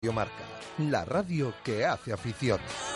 Radio Marca, la radio que hace afición.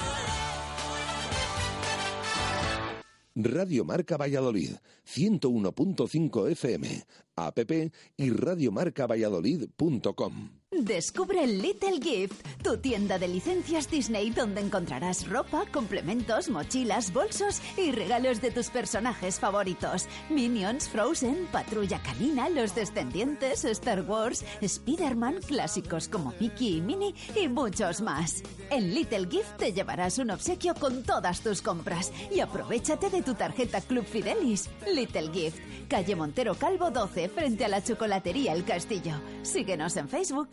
Radio Marca Valladolid, 101.5 FM, app y radiomarcavalladolid.com. Descubre Little Gift, tu tienda de licencias Disney donde encontrarás ropa, complementos, mochilas, bolsos y regalos de tus personajes favoritos. Minions, Frozen, Patrulla Canina, Los Descendientes, Star Wars, Spider-Man, clásicos como Mickey y Minnie y muchos más. En Little Gift te llevarás un obsequio con todas tus compras y aprovéchate de tu tarjeta Club Fidelis. Little Gift, calle Montero Calvo 12, frente a la chocolatería El Castillo. Síguenos en Facebook.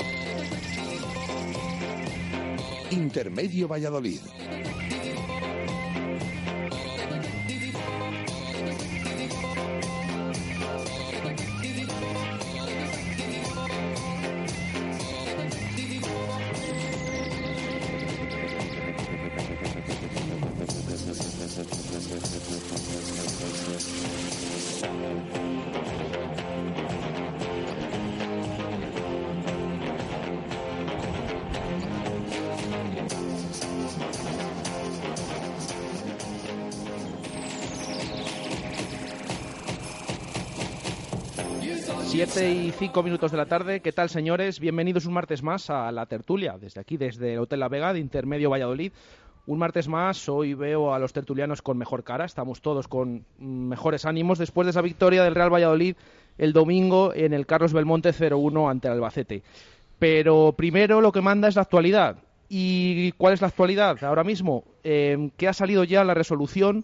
Intermedio Valladolid. Siete y 5 minutos de la tarde. ¿Qué tal, señores? Bienvenidos un martes más a la tertulia, desde aquí, desde el Hotel La Vega de Intermedio Valladolid. Un martes más, hoy veo a los tertulianos con mejor cara, estamos todos con mejores ánimos después de esa victoria del Real Valladolid el domingo en el Carlos Belmonte 0-1 ante el Albacete. Pero primero lo que manda es la actualidad. ¿Y cuál es la actualidad ahora mismo? Que ha salido ya la resolución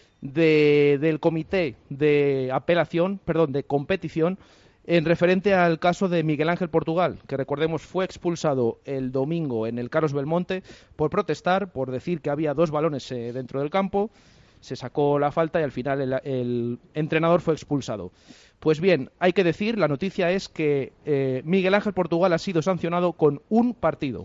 del comité de competición en referente al caso de Miguel Ángel Portugal, que recordemos fue expulsado el domingo en el Carlos Belmonte por protestar, por decir que había 2 balones dentro del campo. Se sacó la falta y al final el entrenador fue expulsado. Pues bien, hay que decir, la noticia es que Miguel Ángel Portugal ha sido sancionado con un partido.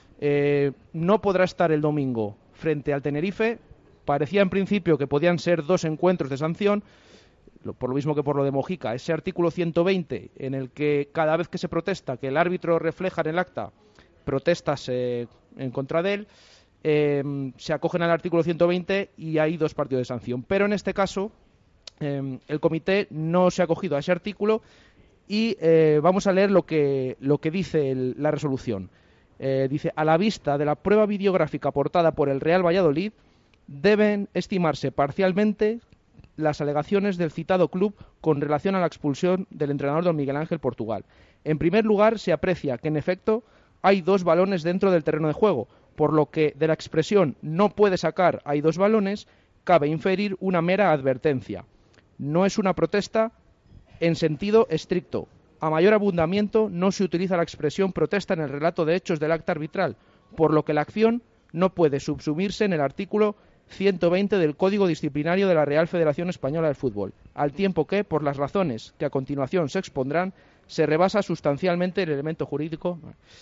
No podrá estar el domingo frente al Tenerife. Parecía en principio que podían ser 2 encuentros de sanción, por lo mismo que por lo de Mojica. Ese artículo 120 en el que cada vez que se protesta, que el árbitro refleja en el acta protestas en contra de él, se acogen al artículo 120 y hay 2 partidos de sanción. Pero en este caso el comité no se ha acogido a ese artículo y vamos a leer lo que dice la resolución. Dice: a la vista de la prueba videográfica aportada por el Real Valladolid, deben estimarse parcialmente las alegaciones del citado club con relación a la expulsión del entrenador don Miguel Ángel Portugal. En primer lugar, se aprecia que en efecto hay 2 balones dentro del terreno de juego, por lo que de la expresión no puede sacar hay 2 balones, cabe inferir una mera advertencia. No es una protesta en sentido estricto. A mayor abundamiento no se utiliza la expresión protesta en el relato de hechos del acta arbitral, por lo que la acción no puede subsumirse en el artículo 120 del Código Disciplinario de la Real Federación Española del Fútbol, al tiempo que, por las razones que a continuación se expondrán, se rebasa sustancialmente el elemento jurídico.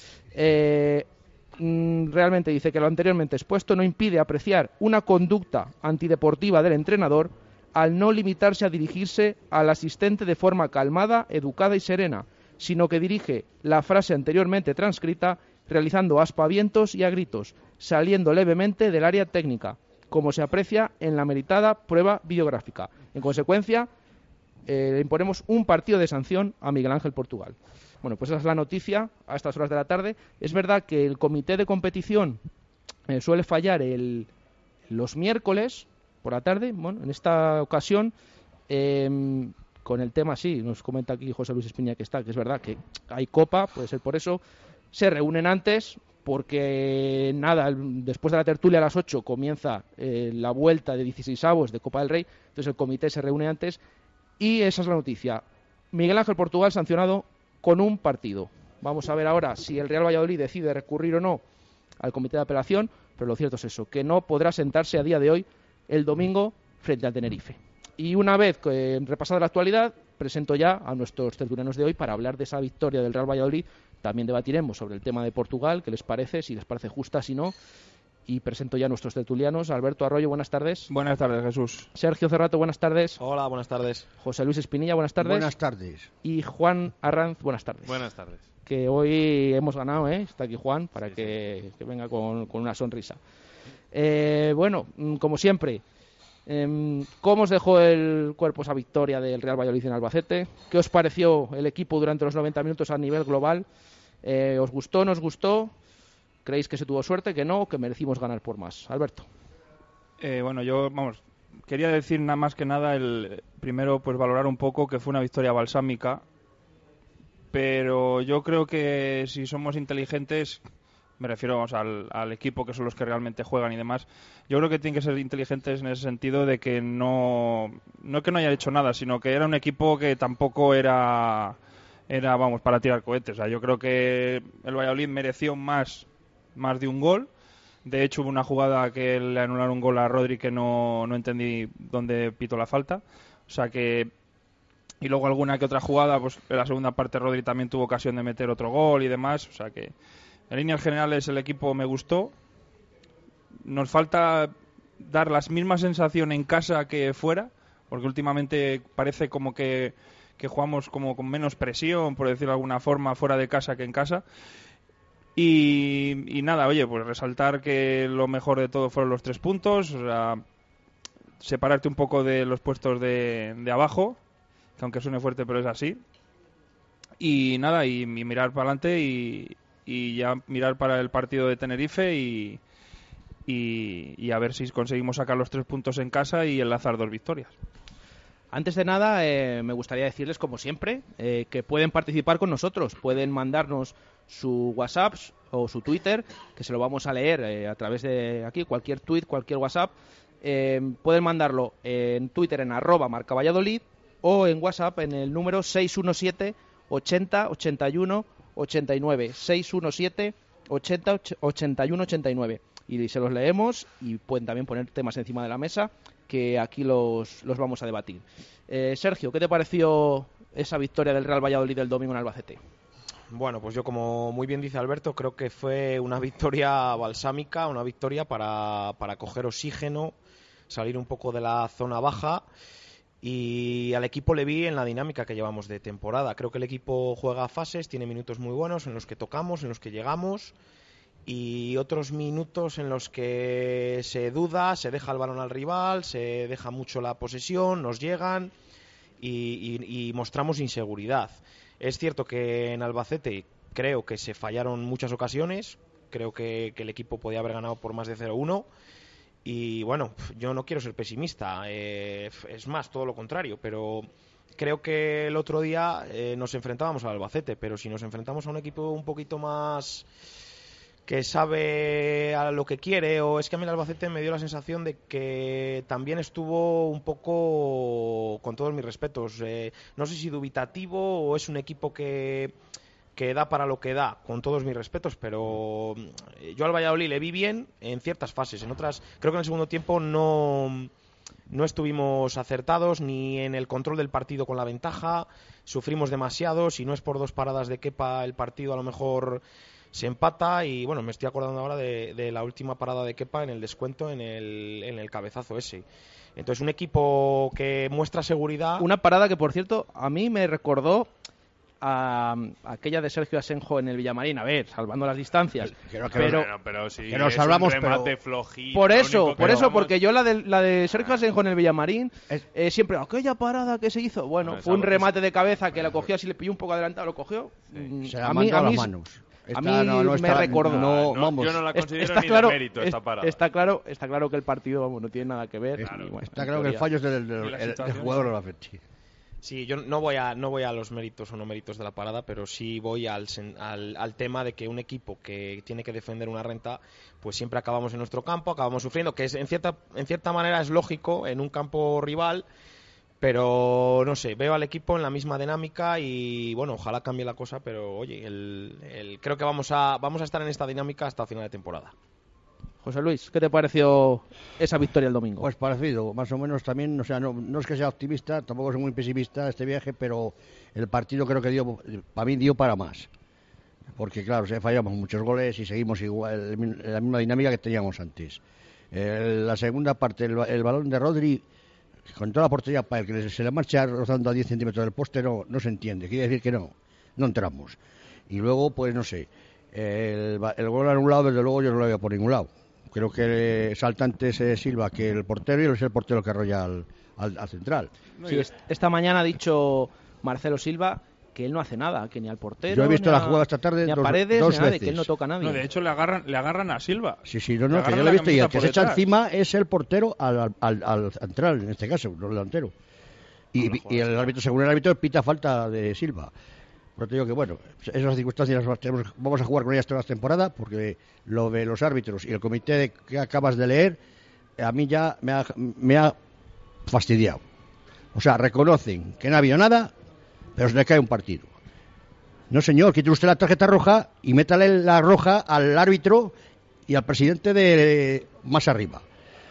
Realmente dice que lo anteriormente expuesto no impide apreciar una conducta antideportiva del entrenador al no limitarse a dirigirse al asistente de forma calmada, educada y serena, sino que dirige la frase anteriormente transcrita realizando aspavientos y a gritos, saliendo levemente del área técnica, como se aprecia en la meritada prueba videográfica. En consecuencia, le imponemos un partido de sanción a Miguel Ángel Portugal. Bueno, pues esa es la noticia a estas horas de la tarde. Es verdad que el comité de competición suele fallar los miércoles por la tarde. Bueno, en esta ocasión, con el tema, sí, nos comenta aquí José Luis Espiña que es verdad que hay Copa, puede ser por eso. Se reúnen antes, porque después de la tertulia a las 8 comienza la vuelta de 16avos de Copa del Rey, entonces el comité se reúne antes y esa es la noticia. Miguel Ángel Portugal sancionado con un partido. Vamos a ver ahora si el Real Valladolid decide recurrir o no al comité de apelación, pero lo cierto es eso, que no podrá sentarse a día de hoy el domingo frente al Tenerife. Y una vez repasada la actualidad, presento ya a nuestros tertulianos de hoy para hablar de esa victoria del Real Valladolid. También debatiremos sobre el tema de Portugal, qué les parece, si les parece justa, si no. y presento ya a nuestros tertulianos. Alberto Arroyo, buenas tardes. Buenas tardes, Jesús. Sergio Cerrato, buenas tardes. Hola, buenas tardes. José Luis Espinilla, buenas tardes. Buenas tardes. Y Juan Arranz, buenas tardes. Buenas tardes. Que hoy hemos ganado, está aquí Juan, para que venga con una sonrisa. Bueno, como siempre, ¿cómo os dejó el cuerpo esa victoria del Real Valladolid en Albacete? ¿Qué os pareció el equipo durante los 90 minutos a nivel global? ¿Os gustó, no os gustó? ¿Creéis que se tuvo suerte, que no, que merecimos ganar por más? Alberto. Bueno, yo, quería decir nada más que nada, primero pues valorar un poco que fue una victoria balsámica, pero yo creo que si somos inteligentes, me refiero al equipo, que son los que realmente juegan y demás, yo creo que tienen que ser inteligentes en ese sentido de que no que no hayan hecho nada, sino que era un equipo que tampoco era para tirar cohetes. O sea, yo creo que el Valladolid mereció más de un gol. De hecho, hubo una jugada que le anularon un gol a Rodri que no entendí dónde pitó la falta. O sea que... Y luego alguna que otra jugada, pues en la segunda parte Rodri también tuvo ocasión de meter otro gol y demás. O sea que en líneas generales el equipo me gustó. Nos falta dar las mismas sensaciones en casa que fuera, porque últimamente parece como que jugamos como con menos presión, por decirlo de alguna forma, fuera de casa que en casa. Y nada, oye, pues resaltar que lo mejor de todo fueron los 3 puntos, o sea, separarte un poco de los puestos de abajo, que aunque suene fuerte, pero es así. Y nada, y mirar para adelante y ya mirar para el partido de Tenerife y a ver si conseguimos sacar los 3 puntos en casa y enlazar 2 victorias. Antes de nada, me gustaría decirles, como siempre, que pueden participar con nosotros. Pueden mandarnos su WhatsApp o su Twitter, que se lo vamos a leer a través de aquí, cualquier tweet, cualquier WhatsApp. Pueden mandarlo en Twitter en @marcavalladolid o en WhatsApp en el número 617 80 81 89. 617 80 81 89. Y se los leemos y pueden también poner temas encima de la mesa, que aquí los vamos a debatir. Sergio, ¿qué te pareció esa victoria del Real Valladolid del domingo en Albacete? Bueno, pues yo, como muy bien dice Alberto, creo que fue una victoria balsámica, una victoria para coger oxígeno, salir un poco de la zona baja, y al equipo le vi en la dinámica que llevamos de temporada. Creo que el equipo juega a fases, tiene minutos muy buenos en los que tocamos, en los que llegamos, y otros minutos en los que se duda, se deja el balón al rival, se deja mucho la posesión, nos llegan y mostramos inseguridad. Es cierto que en Albacete creo que se fallaron muchas ocasiones, creo que el equipo podía haber ganado por más de 0-1 y bueno, yo no quiero ser pesimista, es más, todo lo contrario, pero creo que el otro día nos enfrentábamos al Albacete, pero si nos enfrentamos a un equipo un poquito más que sabe a lo que quiere, o es que a mí el Albacete me dio la sensación de que también estuvo un poco, con todos mis respetos, no sé si dubitativo o es un equipo que da para lo que da, con todos mis respetos, pero yo al Valladolid le vi bien en ciertas fases, en otras creo que en el segundo tiempo no estuvimos acertados ni en el control del partido con la ventaja, sufrimos demasiado, si no es por 2 paradas de Kepa el partido a lo mejor se empata, y bueno, me estoy acordando ahora de la última parada de Kepa en el descuento, en el cabezazo ese. Entonces, un equipo que muestra seguridad. Una parada que, por cierto, a mí me recordó a aquella de Sergio Asenjo en el Villamarín, a ver, salvando las distancias, pero si que nos es salvamos, un remate flojito, por eso, porque yo la de Sergio Asenjo en el Villamarín siempre, aquella parada que se hizo, bueno, fue un remate de cabeza que la cogió, así le pilló un poco adelantado, lo cogió. Se la mandó a las manos. A mí me recordó. Yo no la considero ni de mérito esta parada. Está claro que el partido no tiene nada que ver. Claro, bueno, está claro que el fallo es del jugador de la Ferchi. Sí, yo no voy a los méritos o no méritos de la parada, pero sí voy al tema de que un equipo que tiene que defender una renta, pues siempre acabamos en nuestro campo, acabamos sufriendo, que es, en cierta manera es lógico en un campo rival. Pero no sé, veo al equipo en la misma dinámica y bueno, ojalá cambie la cosa, pero oye, creo que vamos a estar en esta dinámica hasta final de temporada. José Luis, ¿qué te pareció esa victoria el domingo? Pues parecido, más o menos también, o sea, no es que sea optimista, tampoco soy muy pesimista este viaje, pero el partido creo que para mí dio para más. porque claro, fallamos muchos goles y seguimos igual, en la misma dinámica que teníamos antes. La segunda parte, el balón de Rodri, con toda la portería para el que se le marcha rozando a 10 centímetros del poste, no se entiende, quiere decir que no entramos. Y luego, pues no sé, el gol anulado, desde luego yo no lo veo por ningún lado. Creo que salta antes Silva que el portero, y es el portero que arrolla al central. Sí, esta mañana ha dicho Marcelo Silva que él no hace nada, que ni al portero. Yo he visto la jugada esta tarde ni a Paredes, dos ni nada, veces. De que él no toca a nadie. No, de hecho le agarran a Silva. Sí, que yo lo he visto, y el que se echa encima es el portero al central, en este caso, no el delantero. Y el árbitro, según el árbitro, pita falta de Silva. Pero te digo que, bueno, esas circunstancias vamos a jugar con ellas toda la temporada, porque lo de los árbitros y el comité que acabas de leer, a mí ya me ha fastidiado. O sea, reconocen que no ha habido nada, pero se le cae un partido. No, señor, quite usted la tarjeta roja y métale la roja al árbitro y al presidente de más arriba.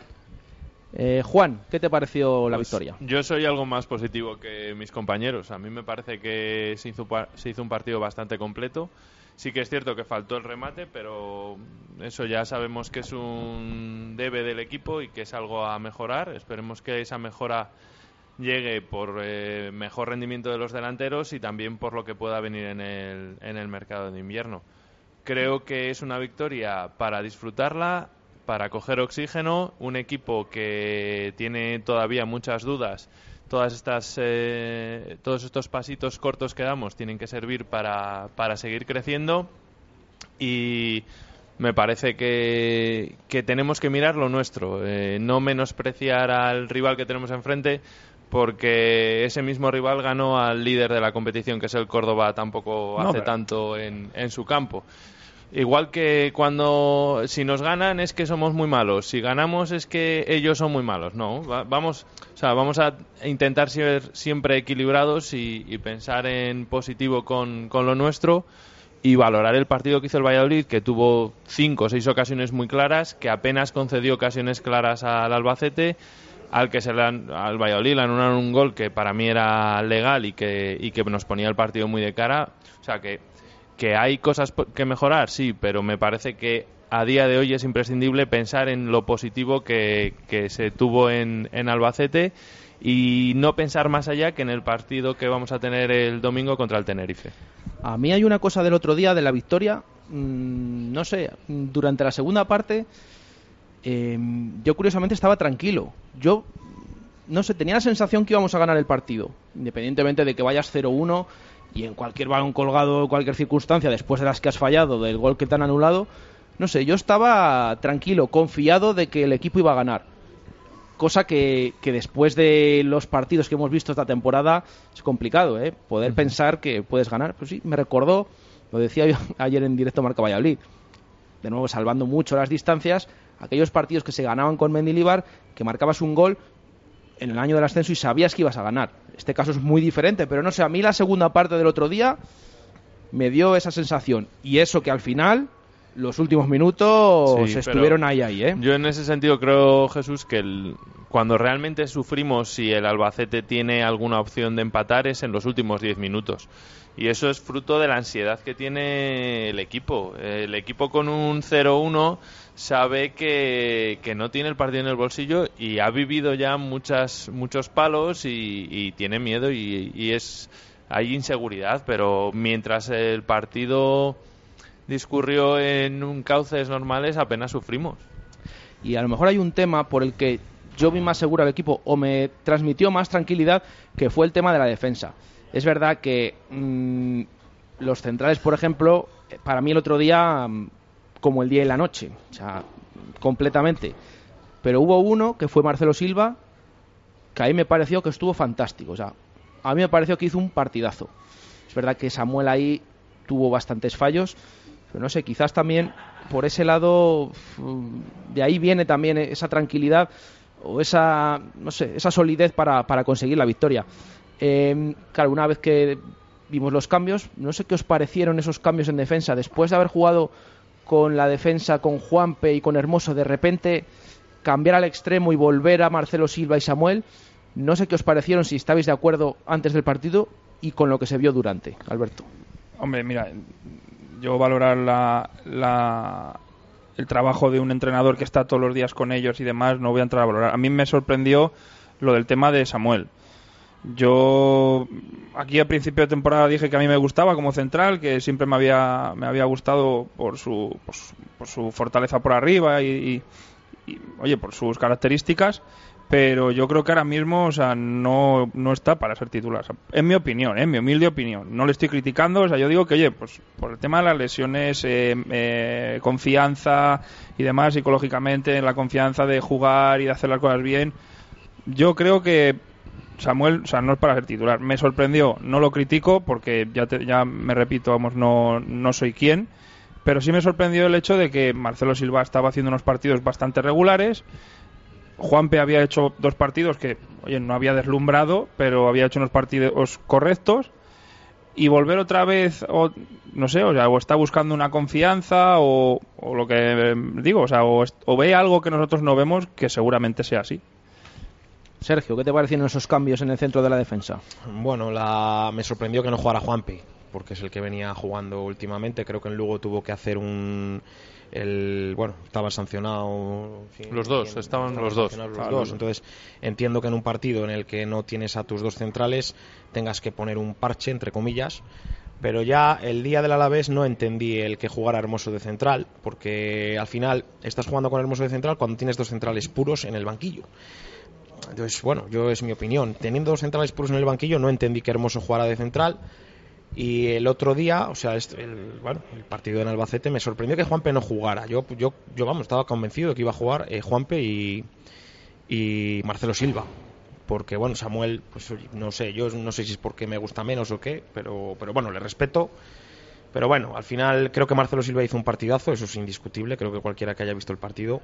Juan, ¿qué te pareció la victoria? Yo soy algo más positivo que mis compañeros. A mí me parece que se hizo un partido bastante completo. Sí que es cierto que faltó el remate, pero eso ya sabemos que es un debe del equipo y que es algo a mejorar. Esperemos que esa mejora llegue por mejor rendimiento de los delanteros y también por lo que pueda venir en el mercado de invierno. Creo que es una victoria para disfrutarla, para coger oxígeno, un equipo que tiene todavía muchas dudas. Todos estos pasitos cortos que damos tienen que servir para seguir creciendo, y me parece que tenemos que mirar lo nuestro, no menospreciar al rival que tenemos enfrente, porque ese mismo rival ganó al líder de la competición, que es el Córdoba, tampoco hace tanto en su campo. Igual que si nos ganan es que somos muy malos, si ganamos es que ellos son muy malos. No, vamos a intentar ser siempre equilibrados y pensar en positivo con lo nuestro, y valorar el partido que hizo el Valladolid, que tuvo 5 o 6 ocasiones muy claras, que apenas concedió ocasiones claras al Albacete, al Valladolid le anularon un gol que para mí era legal y que nos ponía el partido muy de cara. O sea que hay cosas que mejorar, sí, pero me parece que a día de hoy es imprescindible pensar en lo positivo que se tuvo en Albacete, y no pensar más allá que en el partido que vamos a tener el domingo contra el Tenerife. A mí hay una cosa del otro día de la victoria, no sé, durante la segunda parte yo curiosamente estaba tranquilo. Yo, no sé, tenía la sensación que íbamos a ganar el partido, independientemente de que vayas 0-1 y en cualquier balón colgado, cualquier circunstancia, después de las que has fallado, del gol que te han anulado, no sé, yo estaba tranquilo, confiado de que el equipo iba a ganar. Cosa que después de los partidos que hemos visto esta temporada es complicado, poder pensar que puedes ganar. Pues sí, me recordó, lo decía yo ayer en directo Marca Valladolid, de nuevo salvando mucho las distancias, aquellos partidos que se ganaban con Mendilibar, que marcabas un gol en el año del ascenso y sabías que ibas a ganar. Este caso es muy diferente, pero no sé, a mí la segunda parte del otro día me dio esa sensación, y eso que al final los últimos minutos estuvieron ahí, Yo en ese sentido creo, Jesús, que cuando realmente sufrimos si el Albacete tiene alguna opción de empatar es en los últimos 10 minutos. Y eso es fruto de la ansiedad que tiene el equipo. El equipo con un 0-1 sabe que no tiene el partido en el bolsillo y ha vivido ya muchos palos y tiene miedo y hay inseguridad, pero mientras el partido discurrió en un cauces normales apenas sufrimos. Y a lo mejor hay un tema por el que yo vi más seguro al equipo o me transmitió más tranquilidad, que fue el tema de la defensa. Es verdad que los centrales, por ejemplo, para mí el otro día como el día y la noche, o sea, completamente. Pero hubo uno que fue Marcelo Silva, que a mí me pareció que estuvo fantástico. O sea, a mí me pareció que hizo un partidazo. Es verdad que Samuel ahí tuvo bastantes fallos, pero no sé, quizás también por ese lado de ahí viene también esa tranquilidad o esa, no sé, esa solidez para conseguir la victoria. Claro, una vez que vimos los cambios, no sé qué os parecieron esos cambios en defensa después de haber jugado con la defensa con Juanpe y con Hermoso, de repente cambiar al extremo y volver a Marcelo Silva y Samuel. No sé qué os parecieron, si estabais de acuerdo antes del partido y con lo que se vio durante. Alberto. Hombre, mira, yo valorar el trabajo de un entrenador que está todos los días con ellos y demás, no voy a entrar a valorar. A mí me sorprendió lo del tema de Samuel. Yo aquí a principio de temporada dije que a mí me gustaba como central, que siempre me había gustado por su fortaleza por arriba y oye, por sus características, pero yo creo que ahora mismo, o sea, no está para ser titular. O sea, en mi opinión, en mi humilde opinión, no le estoy criticando, o sea, yo digo que, oye, pues por el tema de las lesiones, confianza y demás, psicológicamente, la confianza de jugar y de hacer las cosas bien, yo creo que Samuel, o sea, no es para ser titular. Me sorprendió, no lo critico porque ya me repito, vamos, no soy quien, pero sí me sorprendió el hecho de que Marcelo Silva estaba haciendo unos partidos bastante regulares. Juanpe había hecho 2 partidos que, oye, no había deslumbrado, pero había hecho unos partidos correctos. Y volver otra vez, no sé, o sea, o está buscando una confianza o lo que digo, o sea, o ve algo que nosotros no vemos, que seguramente sea así. Sergio, ¿qué te parecieron esos cambios en el centro de la defensa? Bueno, me sorprendió que no jugara Juanpe, porque es el que venía jugando últimamente. Creo que en Lugo tuvo que hacer estaba sancionado. Estaban los dos. Entonces, entiendo que en un partido en el que no tienes a tus 2 centrales tengas que poner un parche, entre comillas. Pero ya el día del Alavés no entendí el que jugara Hermoso de central, porque al final estás jugando con Hermoso de central cuando tienes 2 centrales puros en el banquillo. Entonces, bueno, es mi opinión. Teniendo 2 centrales puros en el banquillo, no entendí que Hermoso jugara de central. Y el otro día, o sea, el partido en Albacete, me sorprendió que Juanpe no jugara. Yo estaba convencido de que iba a jugar Juanpe y Marcelo Silva. Porque, bueno, Samuel, pues no sé, yo no sé si es porque me gusta menos o qué, pero bueno, le respeto. Pero bueno, al final creo que Marcelo Silva hizo un partidazo, eso es indiscutible. Creo que cualquiera que haya visto el partido,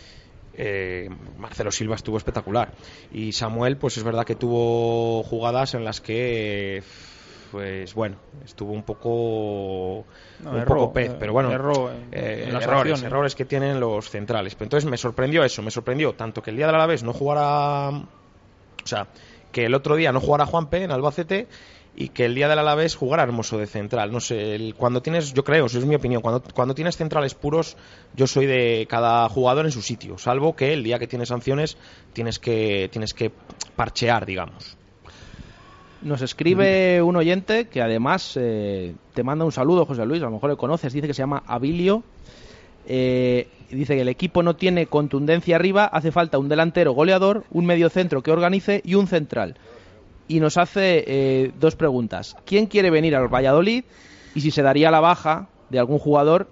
Marcelo Silva estuvo espectacular. Y Samuel, pues es verdad que tuvo jugadas en las que, pues bueno, estuvo un poco pez, pero bueno, errores que tienen los centrales. Pero entonces me sorprendió tanto que el día del Alavés no jugara, o sea, que el otro día no jugara Juanpe en Albacete, y que el día del Alavés jugara Hermoso de central. No sé, cuando tienes, yo creo, eso es mi opinión, cuando tienes centrales puros, yo soy de cada jugador en su sitio, salvo que el día que tienes sanciones tienes que parchear, digamos. Nos escribe un oyente que además te manda un saludo, José Luis, a lo mejor le conoces, dice que se llama Abilio. Dice que el equipo no tiene contundencia arriba, hace falta un delantero goleador, un mediocentro que organice y un central. Y nos hace 2 preguntas. ¿Quién quiere venir al Valladolid? Y si se daría la baja de algún jugador,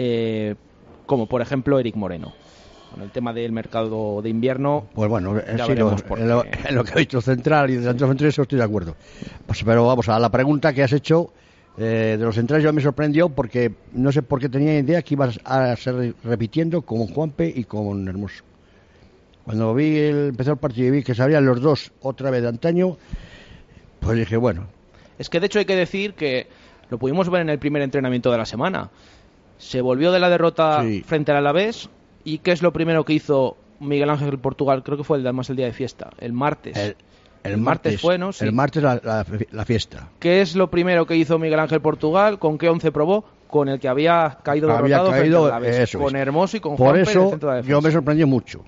como por ejemplo Eric Moreno. Con el tema del mercado de invierno, pues bueno, en lo que ha dicho central y delantero central, eso estoy de acuerdo. Pues, pero vamos a la pregunta que has hecho de los centrales. Yo me sorprendió porque no sé por qué tenía idea que ibas a ser repitiendo con Juanpe y con Hermoso. Cuando empezó el partido y vi que sabían los 2 otra vez de antaño, pues dije, bueno. Es que de hecho hay que decir que lo pudimos ver en el primer entrenamiento de la semana. Se volvió de la derrota frente al Alavés. ¿Y qué es lo primero que hizo Miguel Ángel Portugal? Creo que fue el día de fiesta, el martes. El martes fue, ¿no? Sí. El martes la fiesta. ¿Qué es lo primero que hizo Miguel Ángel Portugal? ¿Con qué 11 probó? Con el que había caído derrotado frente al Alavés. Con Hermoso y con Juanpe. Por eso yo me sorprendió mucho.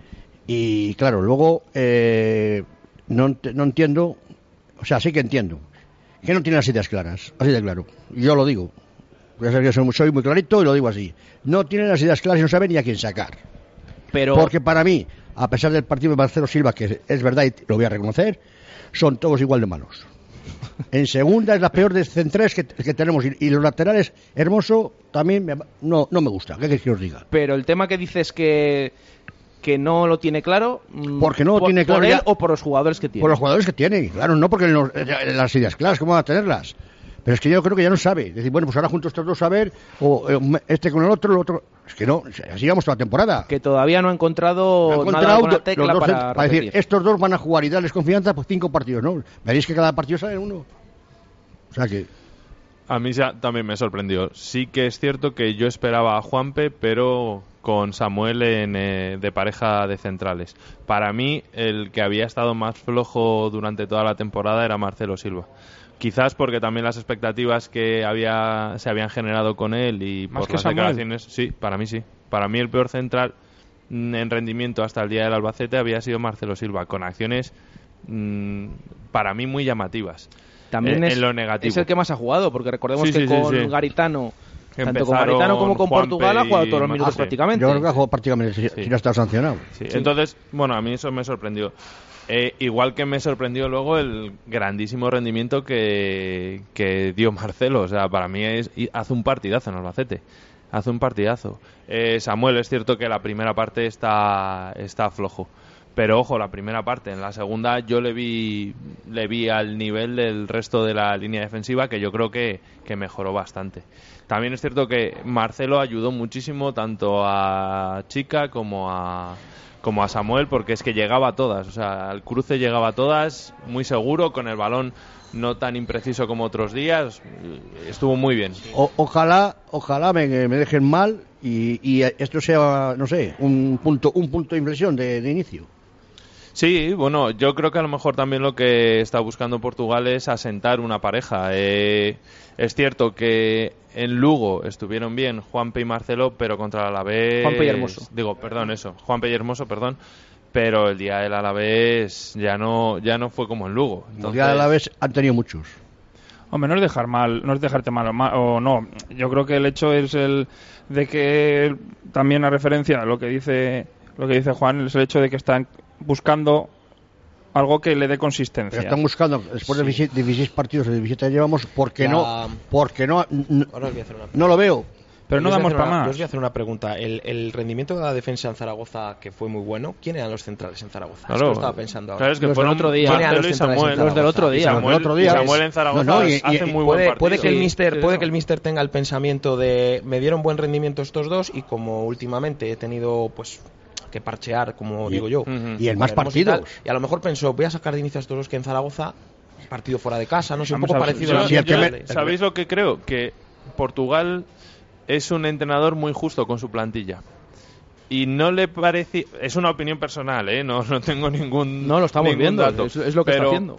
Y claro, luego no entiendo, o sea, sí que entiendo que no tiene las ideas claras, así de claro. Yo lo digo, yo soy muy clarito y lo digo así. No tiene las ideas claras y no sabe ni a quién sacar. Porque para mí, a pesar del partido de Marcelo Silva, que es verdad y lo voy a reconocer, son todos igual de malos. En segunda es la peor de centrales que tenemos, y los laterales, Hermoso, también no me gusta. ¿Qué queréis que os diga? Pero el tema que dices que no lo tiene claro, porque no lo tiene claro por él o por los jugadores que tiene. Por los jugadores que tiene, claro, no porque las ideas claras, ¿cómo van a tenerlas? Pero es que yo creo que ya no sabe. Es decir, bueno, pues ahora junto estos 2 a ver, o este con el otro. Es que no, así vamos toda la temporada. Que todavía no ha encontrado nada con la tecla para decir, estos 2 van a jugar y darles confianza, pues 5 partidos, ¿no? Veréis que cada partido sale uno. O sea que... A mí también me sorprendió. Sí que es cierto que yo esperaba a Juanpe, pero con Samuel de pareja de centrales. Para mí, el que había estado más flojo durante toda la temporada era Marcelo Silva. Quizás porque también las expectativas que se habían generado con él y ¿Más por que las Samuel? declaraciones, sí. Para mí el peor central en rendimiento hasta el día del Albacete había sido Marcelo Silva, con acciones para mí muy llamativas. También en lo negativo. es el que más ha jugado, porque recordemos Sí, que sí, con sí. Garitano, Que tanto con empezaron Garitano como con Juanpe Portugal, ha jugado y todos los minutos sí. prácticamente. Yo creo que ha jugado prácticamente, si no ha estado sancionado. Sí. Entonces, bueno, a mí eso me sorprendió. Igual que me sorprendió luego el grandísimo rendimiento que dio Marcelo. O sea, para mí hace un partidazo en Albacete. Hace un partidazo. Samuel, es cierto que la primera parte está flojo. Pero ojo, la primera parte. En la segunda yo le vi al nivel del resto de la línea defensiva, que yo creo que mejoró bastante. También es cierto que Marcelo ayudó muchísimo tanto a Chica como a Samuel, porque es que llegaba a todas. O sea, al cruce llegaba a todas, muy seguro, con el balón no tan impreciso como otros días. Estuvo muy bien. Ojalá me dejen mal y esto sea, no sé, un punto de inflexión de inicio. Sí, bueno, yo creo que a lo mejor también lo que está buscando Portugal es asentar una pareja. Es cierto que en Lugo estuvieron bien Juanpe y Marcelo, pero contra el Alavés... Juanpe y Hermoso. Juanpe y Hermoso, pero el día del Alavés ya no fue como en Lugo. Entonces... El día del Alavés han tenido muchos. Hombre, no es dejarte mal o no. Yo creo que el hecho es el de que también a referencia a lo que dice Juan, es el hecho de que están buscando algo que le dé consistencia. Pero están buscando, después de 16 partidos de 17 llevamos, porque no Ahora os voy a hacer una no lo veo. Pero no damos para más. Yo os voy a hacer una pregunta. El rendimiento de la defensa en Zaragoza, que fue muy bueno, ¿quién eran los centrales en Zaragoza? Claro, es que lo estaba pensando ahora. Claro, es que Los fueron del otro día. Marcelo y Samuel. Los del otro día. Samuel en Zaragoza hace muy buen partido. Puede que el míster tenga el pensamiento de me dieron buen rendimiento estos dos y como últimamente he tenido pues que parchear, como digo yo. Y en más partidos. Y a lo mejor pensó, voy a sacar de inicio a estos dos que en Zaragoza, partido fuera de casa, no sé, un Vamos poco a ver, parecido a ¿Sabéis lo que creo? Que Portugal es un entrenador muy justo con su plantilla. Y no le parece... Es una opinión personal, no tengo ningún No, lo estamos viendo, dato. es lo que está haciendo.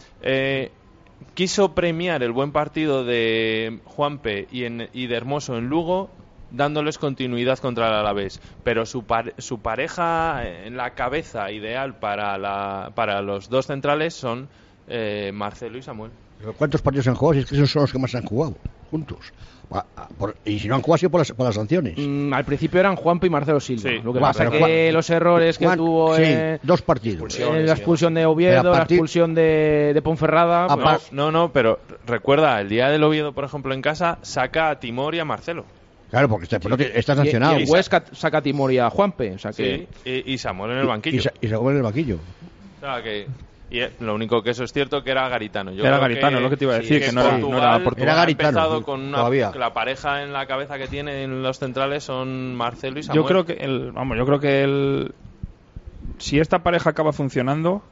Quiso premiar el buen partido de Juanpe y de Hermoso en Lugo, dándoles continuidad contra el Alavés, pero su pareja en la cabeza ideal para los dos centrales son Marcelo y Samuel. ¿Cuántos partidos han jugado? Si es que esos son los que más han jugado juntos. Y si no han jugado ha sido por las sanciones. Al principio eran Juanpe y Marcelo Silva. Sí. Lo que pasa es que los errores que tuvo dos partidos. La expulsión de Oviedo, la expulsión de Ponferrada... No, pero recuerda, el día del Oviedo, por ejemplo, en casa, saca a Timor y a Marcelo. Claro, porque está sancionado. Y Huesca saca a Timor y a Juanpe. O sea que... Sí, y Samuel en el banquillo. Y Samuel en el banquillo. O sea que... Y lo único que eso es cierto que era Garitano. Era Garitano, lo que te iba a decir, que no era Portugal. Era Garitano. Ha empezado con la pareja en la cabeza que tienen los centrales son Marcelo y Samuel. Yo creo que si esta pareja acaba funcionando,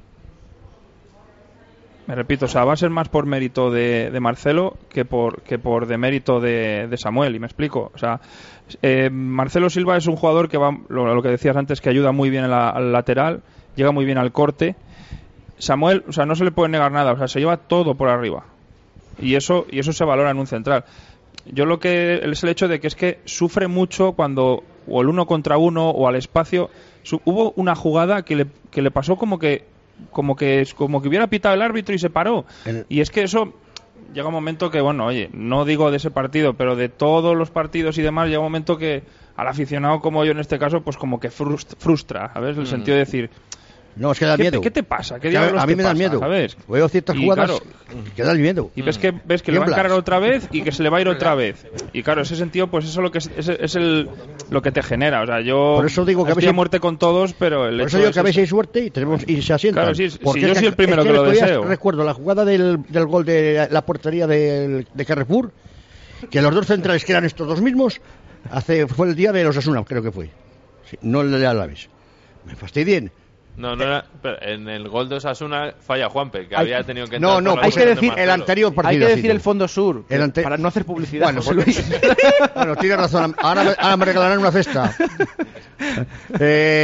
me repito, o sea, va a ser más por mérito de Marcelo que por demérito de Samuel, y me explico. O sea, Marcelo Silva es un jugador que va, lo que decías antes, que ayuda muy bien al lateral, llega muy bien al corte. Samuel, o sea, no se le puede negar nada, o sea, se lleva todo por arriba. Y eso se valora en un central. Yo lo que es el hecho de que es que sufre mucho cuando o el 1 contra 1 o al espacio. Hubo una jugada que le pasó como que hubiera pitado el árbitro y se paró. Y es que eso llega un momento que, bueno, oye, no digo de ese partido, pero de todos los partidos y demás, llega un momento que al aficionado como yo en este caso, pues como que frustra, ¿sabes? El sentido de decir... No, es que da miedo. ¿Qué te pasa? A mí me da miedo. ¿Sabes? Veo ciertas jugadas que dan miedo. Y ves que le va a encarar otra vez y que se le va a ir otra vez. Y claro, ese sentido, pues eso es lo que te genera. O sea, yo por eso digo que estoy a muerte con todos, pero el por eso digo que a veces hay suerte y se asientan. Claro, sí, yo soy el primero que lo deseo. Recuerdo la jugada del gol de la portería de Carrefour, que los dos centrales que eran estos dos mismos, fue el día de los Osasuna, creo que fue. Sí, no el de Alavés. Me fastidien. No era, en el gol de Osasuna falla Juanpe, que había tenido que entrar. No, hay que decir el anterior partido. Hay que decir el Fondo Sur, para no hacer publicidad. Bueno, bueno, tienes razón. Ahora me regalarán una cesta.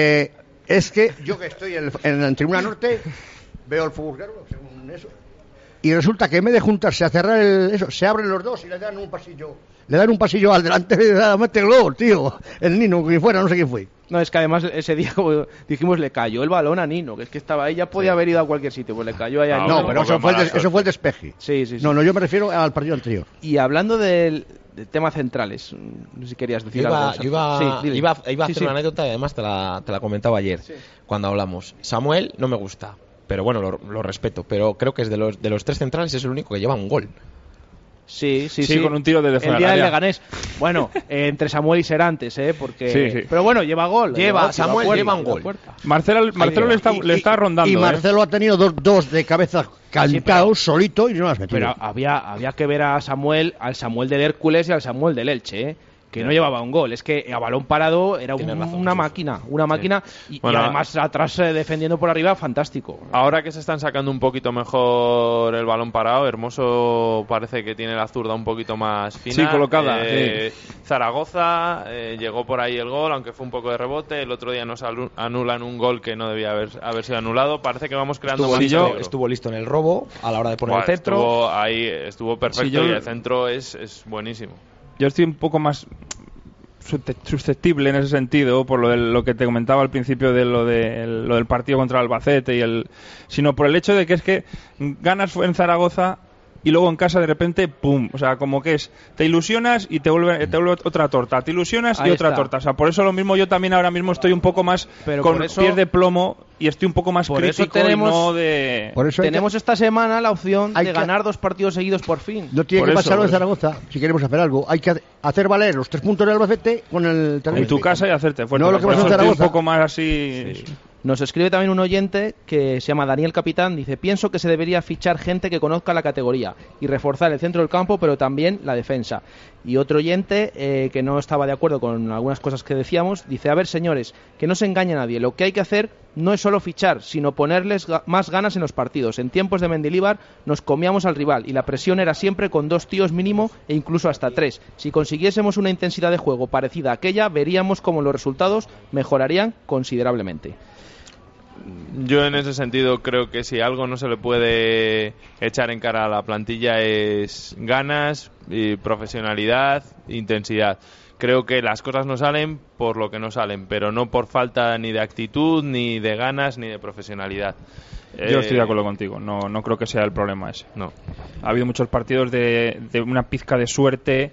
Es que yo que estoy en la tribuna norte, veo el fútbol, claro, según eso. y resulta que en vez de juntarse a cerrar eso, se abren los dos y le dan un pasillo. Le dan un pasillo al delante de la mete gol, tío. El Nino, que fuera, no sé quién fue. No, es que además ese día, como dijimos, le cayó el balón a Nino, que es que estaba ahí, ya podía haber ido a cualquier sitio, pues le cayó ahí a Nino. No, pero eso fue el despeje. Sí. No, yo me refiero al partido anterior. Y hablando del tema centrales, no sé si querías decir algo. Yo iba a hacer una anécdota y además te la comentaba ayer cuando hablamos. Samuel no me gusta, pero bueno, lo respeto, pero creo que es de los tres centrales es el único que lleva un gol. Sí, con un tiro desde fuera. El día del Leganés. Bueno, entre Samuel y Serantes, porque... Sí. Pero bueno, lleva gol. Samuel lleva un gol. Marcelo le está rondando. Y Marcelo ha tenido dos de cabeza cantados solito y no las metió. Pero había que ver al Samuel del Hércules y al Samuel del Elche, que no llevaba un gol, es que a balón parado era una máquina, y además atrás defendiendo por arriba, fantástico. Ahora que se están sacando un poquito mejor el balón parado, Hermoso parece que tiene la zurda un poquito más fina. Sí, colocada. Zaragoza llegó por ahí el gol, aunque fue un poco de rebote. El otro día nos anulan un gol que no debía haber sido anulado. Parece que vamos creando estuvo listo en el robo a la hora de poner el centro. Estuvo perfecto y el centro es buenísimo. Yo estoy un poco más susceptible en ese sentido por lo que te comentaba al principio de lo del partido contra el Albacete sino por el hecho de que es que ganas en Zaragoza y luego en casa de repente ¡pum! O sea, como que te ilusionas y te vuelve otra torta, te ilusionas y otra torta. O sea, por eso lo mismo yo también ahora mismo estoy un poco más con pies de plomo y estoy un poco más crítico tenemos esta semana la opción de ganar 2 partidos seguidos por fin. No tiene que pasarlo en Zaragoza si queremos hacer algo. Hay que hacer valer los 3 puntos del Albacete con el Tenerife. En tu casa y hacerte fuerte. No lo que pasa en Zaragoza. Un poco más así... Sí. Nos escribe también un oyente que se llama Daniel Capitán, dice: pienso que se debería fichar gente que conozca la categoría y reforzar el centro del campo, pero también la defensa. Y otro oyente que no estaba de acuerdo con algunas cosas que decíamos, dice: a ver, señores, que no se engañe a nadie, lo que hay que hacer no es solo fichar, sino ponerles más ganas en los partidos. En tiempos de Mendilibar nos comíamos al rival y la presión era siempre con 2 tíos mínimo e incluso hasta 3. Si consiguiésemos una intensidad de juego parecida a aquella, veríamos cómo los resultados mejorarían considerablemente. Yo en ese sentido creo que si algo no se le puede echar en cara a la plantilla es ganas, y profesionalidad, intensidad. Creo que las cosas no salen por lo que no salen, pero no por falta ni de actitud, ni de ganas, ni de profesionalidad. Yo estoy de acuerdo contigo, no creo que sea el problema ese. No. Ha habido muchos partidos de una pizca de suerte,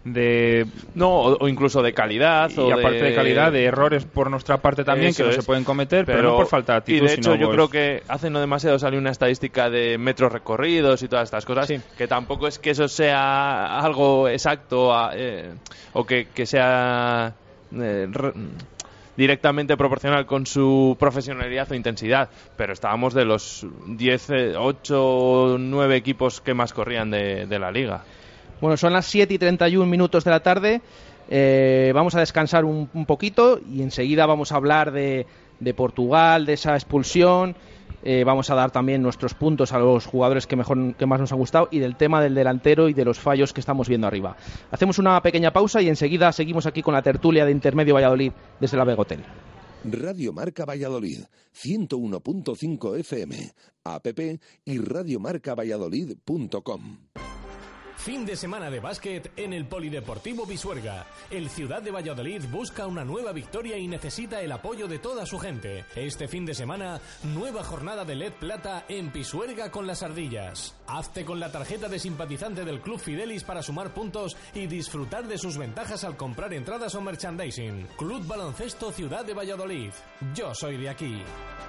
o incluso de calidad, y aparte de calidad, de errores por nuestra parte también que no se pueden cometer, pero no por falta de actitud. Y de hecho yo creo que hace no demasiado salió una estadística de metros recorridos y todas estas cosas, que tampoco es que eso sea algo exacto o que sea directamente proporcional con su profesionalidad o intensidad, pero estábamos de los 8 o 9 equipos que más corrían de la liga. Bueno, son las 7:31 de la tarde. Vamos a descansar un poquito y enseguida vamos a hablar de Portugal, de esa expulsión. Vamos a dar también nuestros puntos a los jugadores que más nos han gustado y del tema del delantero y de los fallos que estamos viendo arriba. Hacemos una pequeña pausa y enseguida seguimos aquí con la tertulia de Intermedio Valladolid desde la Vega Hotel. Radio Marca Valladolid, 101.5 FM, app y radiomarcavalladolid.com. Fin de semana de básquet en el Polideportivo Pisuerga. El Ciudad de Valladolid busca una nueva victoria y necesita el apoyo de toda su gente. Este fin de semana, nueva jornada de LED Plata en Pisuerga con las Ardillas. Hazte con la tarjeta de simpatizante del Club Fidelis para sumar puntos y disfrutar de sus ventajas al comprar entradas o merchandising. Club Baloncesto Ciudad de Valladolid. Yo soy de aquí.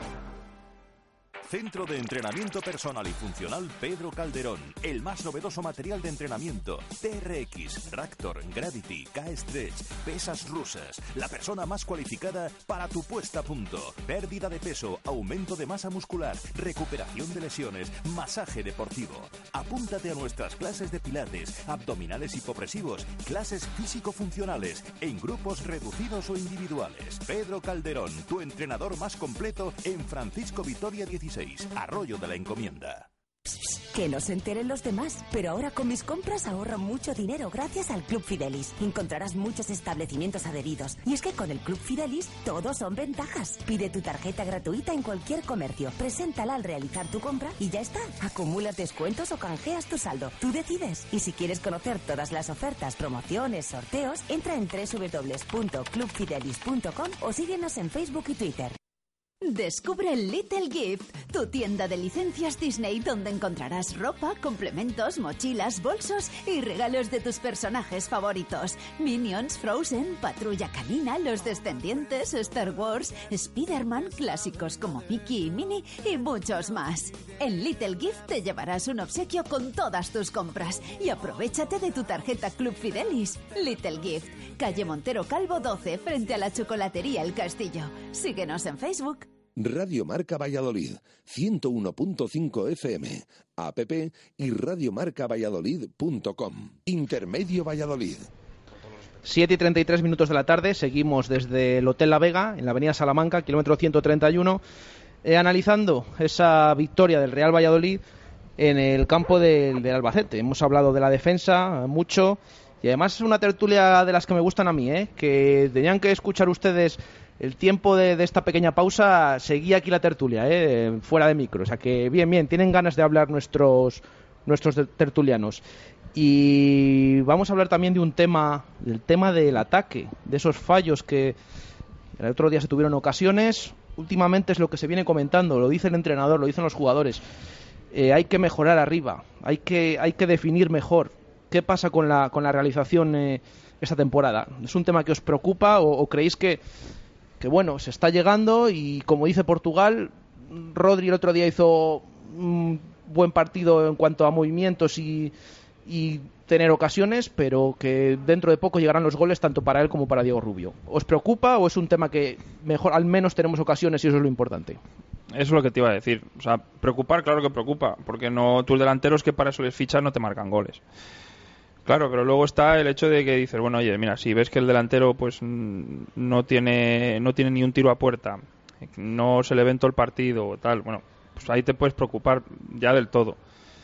Centro de Entrenamiento Personal y Funcional Pedro Calderón. El más novedoso material de entrenamiento. TRX, Raptor, Gravity, K-Stretch, pesas rusas. La persona más cualificada para tu puesta a punto. Pérdida de peso, aumento de masa muscular, recuperación de lesiones, masaje deportivo. Apúntate a nuestras clases de pilates, abdominales hipopresivos, clases físico-funcionales, en grupos reducidos o individuales. Pedro Calderón, tu entrenador más completo en Francisco Vitoria 16. Arroyo de la Encomienda. Que no se enteren los demás. Pero ahora con mis compras ahorro mucho dinero gracias al Club Fidelis. Encontrarás muchos establecimientos adheridos. Y es que con el Club Fidelis todos son ventajas. Pide tu tarjeta gratuita en cualquier comercio. Preséntala al realizar tu compra y ya está. Acumulas descuentos o canjeas tu saldo. Tú decides. Y si quieres conocer todas las ofertas, promociones, sorteos, entra en www.clubfidelis.com o síguenos en Facebook y Twitter. Descubre Little Gift, tu tienda de licencias Disney donde encontrarás ropa, complementos, mochilas, bolsos y regalos de tus personajes favoritos. Minions, Frozen, Patrulla Canina, Los Descendientes, Star Wars, Spider-Man, clásicos como Mickey y Minnie y muchos más. En Little Gift te llevarás un obsequio con todas tus compras y aprovéchate de tu tarjeta Club Fidelis. Little Gift, calle Montero Calvo 12, frente a la chocolatería El Castillo. Síguenos en Facebook. Radio Marca Valladolid, 101.5 FM, app y radiomarcavalladolid.com. Intermedio Valladolid. 7:33 de la tarde, seguimos desde el Hotel La Vega, en la avenida Salamanca, kilómetro 131, analizando esa victoria del Real Valladolid en el campo del Albacete. Hemos hablado de la defensa mucho y además es una tertulia de las que me gustan a mí, que tenían que escuchar ustedes. El tiempo de esta pequeña pausa seguía aquí la tertulia, fuera de micro. O sea que bien, tienen ganas de hablar nuestros tertulianos. Y vamos a hablar también de del tema del ataque, de esos fallos que el otro día se tuvieron ocasiones. Últimamente es lo que se viene comentando, lo dice el entrenador, lo dicen los jugadores. Hay que mejorar arriba, hay que definir mejor. ¿Qué pasa con la realización esta temporada? ¿Es un tema que os preocupa o creéis que bueno, se está llegando y como dice Portugal, Rodri el otro día hizo un buen partido en cuanto a movimientos y tener ocasiones, pero que dentro de poco llegarán los goles tanto para él como para Diego Rubio? ¿Os preocupa o es un tema que mejor al menos tenemos ocasiones y eso es lo importante? Eso es lo que te iba a decir. O sea, preocupar, claro que preocupa, porque no tus delanteros que para eso les fichas no te marcan goles. Claro, pero luego está el hecho de que dices, bueno, oye, mira, si ves que el delantero pues no tiene ni un tiro a puerta, no se le ve en todo el partido o tal, bueno, pues ahí te puedes preocupar ya del todo.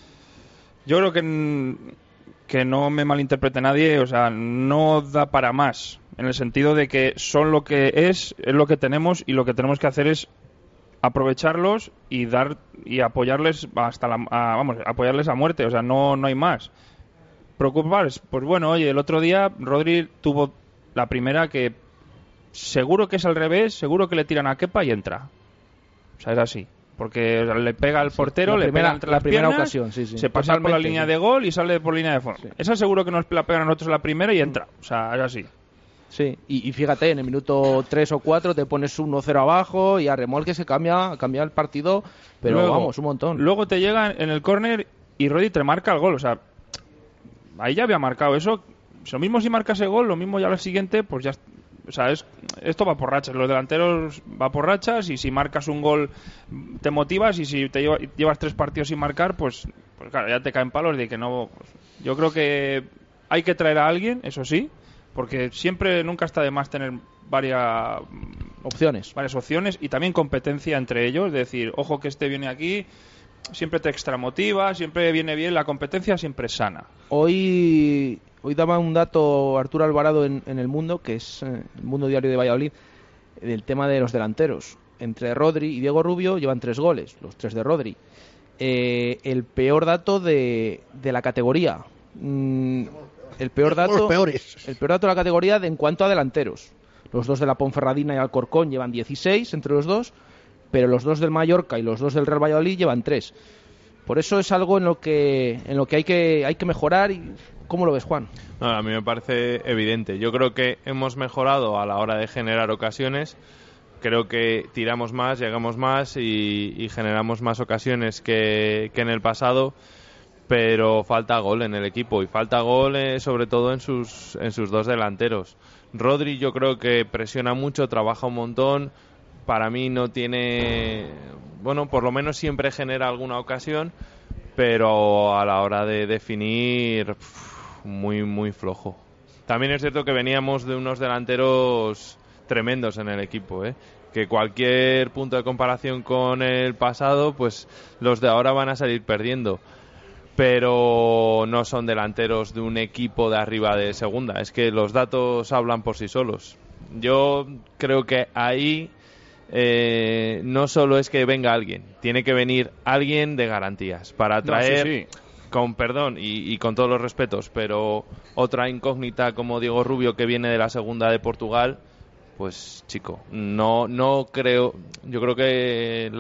Yo creo que no me malinterprete nadie, o sea, no da para más, en el sentido de que son lo que es lo que tenemos y lo que tenemos que hacer es aprovecharlos y apoyarles apoyarles a muerte, o sea, no hay más. Preocuparse, pues bueno, oye, el otro día Rodri tuvo la primera que seguro que es al revés, seguro que le tiran a Kepa y entra. O sea, es así. Porque le pega al portero, le pega entre las piernas, ocasión, se pasa por la línea de gol y sale por línea de fondo. Sí. Esa seguro que nos la pegan a nosotros la primera y entra. O sea, es así. Sí, y fíjate, en el minuto 3 o 4 te pones 1-0 abajo y a remolque se cambia el partido, pero luego, vamos, un montón. Luego te llega en el córner y Rodri te marca el gol, o sea, ahí ya había marcado eso. Lo mismo si marcas el gol, lo mismo ya al siguiente, pues ya. O sea, esto va por rachas. Los delanteros va por rachas y si marcas un gol te motivas y si te llevas 3 partidos sin marcar, pues claro, ya te caen palos de que no. Pues, yo creo que hay que traer a alguien, eso sí, porque nunca está de más tener varias opciones y también competencia entre ellos. Es decir, ojo que este viene aquí. Siempre te extramotiva, siempre viene bien, la competencia siempre es sana. Hoy daba un dato Arturo Alvarado en El Mundo, que es el Mundo Diario de Valladolid, del tema de los delanteros. Entre Rodri y Diego Rubio llevan 3 goles, los 3 de Rodri. El peor dato de la categoría. El peor dato de la categoría en cuanto a delanteros. Los 2 de la Ponferradina y Alcorcón llevan 16 entre los dos, pero los 2 del Mallorca y los 2 del Real Valladolid llevan 3. Por eso es algo en lo que hay que mejorar. Y ¿cómo lo ves, Juan? No, a mí me parece evidente. Yo creo que hemos mejorado a la hora de generar ocasiones. Creo que tiramos más, llegamos más y generamos más ocasiones que en el pasado, pero falta gol en el equipo y falta gol sobre todo en sus 2 delanteros. Rodri yo creo que presiona mucho, trabaja un montón. Para mí no tiene, bueno, por lo menos siempre genera alguna ocasión, pero a la hora de definir, muy, muy flojo. También es cierto que veníamos de unos delanteros tremendos en el equipo, que cualquier punto de comparación con el pasado, pues los de ahora van a salir perdiendo. pero no son delanteros de un equipo de arriba de segunda. Es que los datos hablan por sí solos. Yo creo que ahí no solo es que venga alguien, tiene que venir alguien de garantías para traer, sí. con perdón y con todos los respetos, pero otra incógnita como Diego Rubio, que viene de la segunda de Portugal. Pues chico, no creo. Yo creo que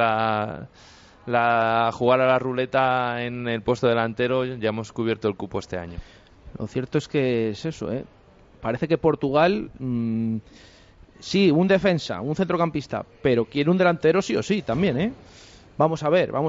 jugar a la ruleta en el puesto delantero ya hemos cubierto el cupo este año. Lo cierto es que es eso, parece que Portugal sí, un defensa, un centrocampista, pero quiere un delantero sí o sí también, Vamos a ver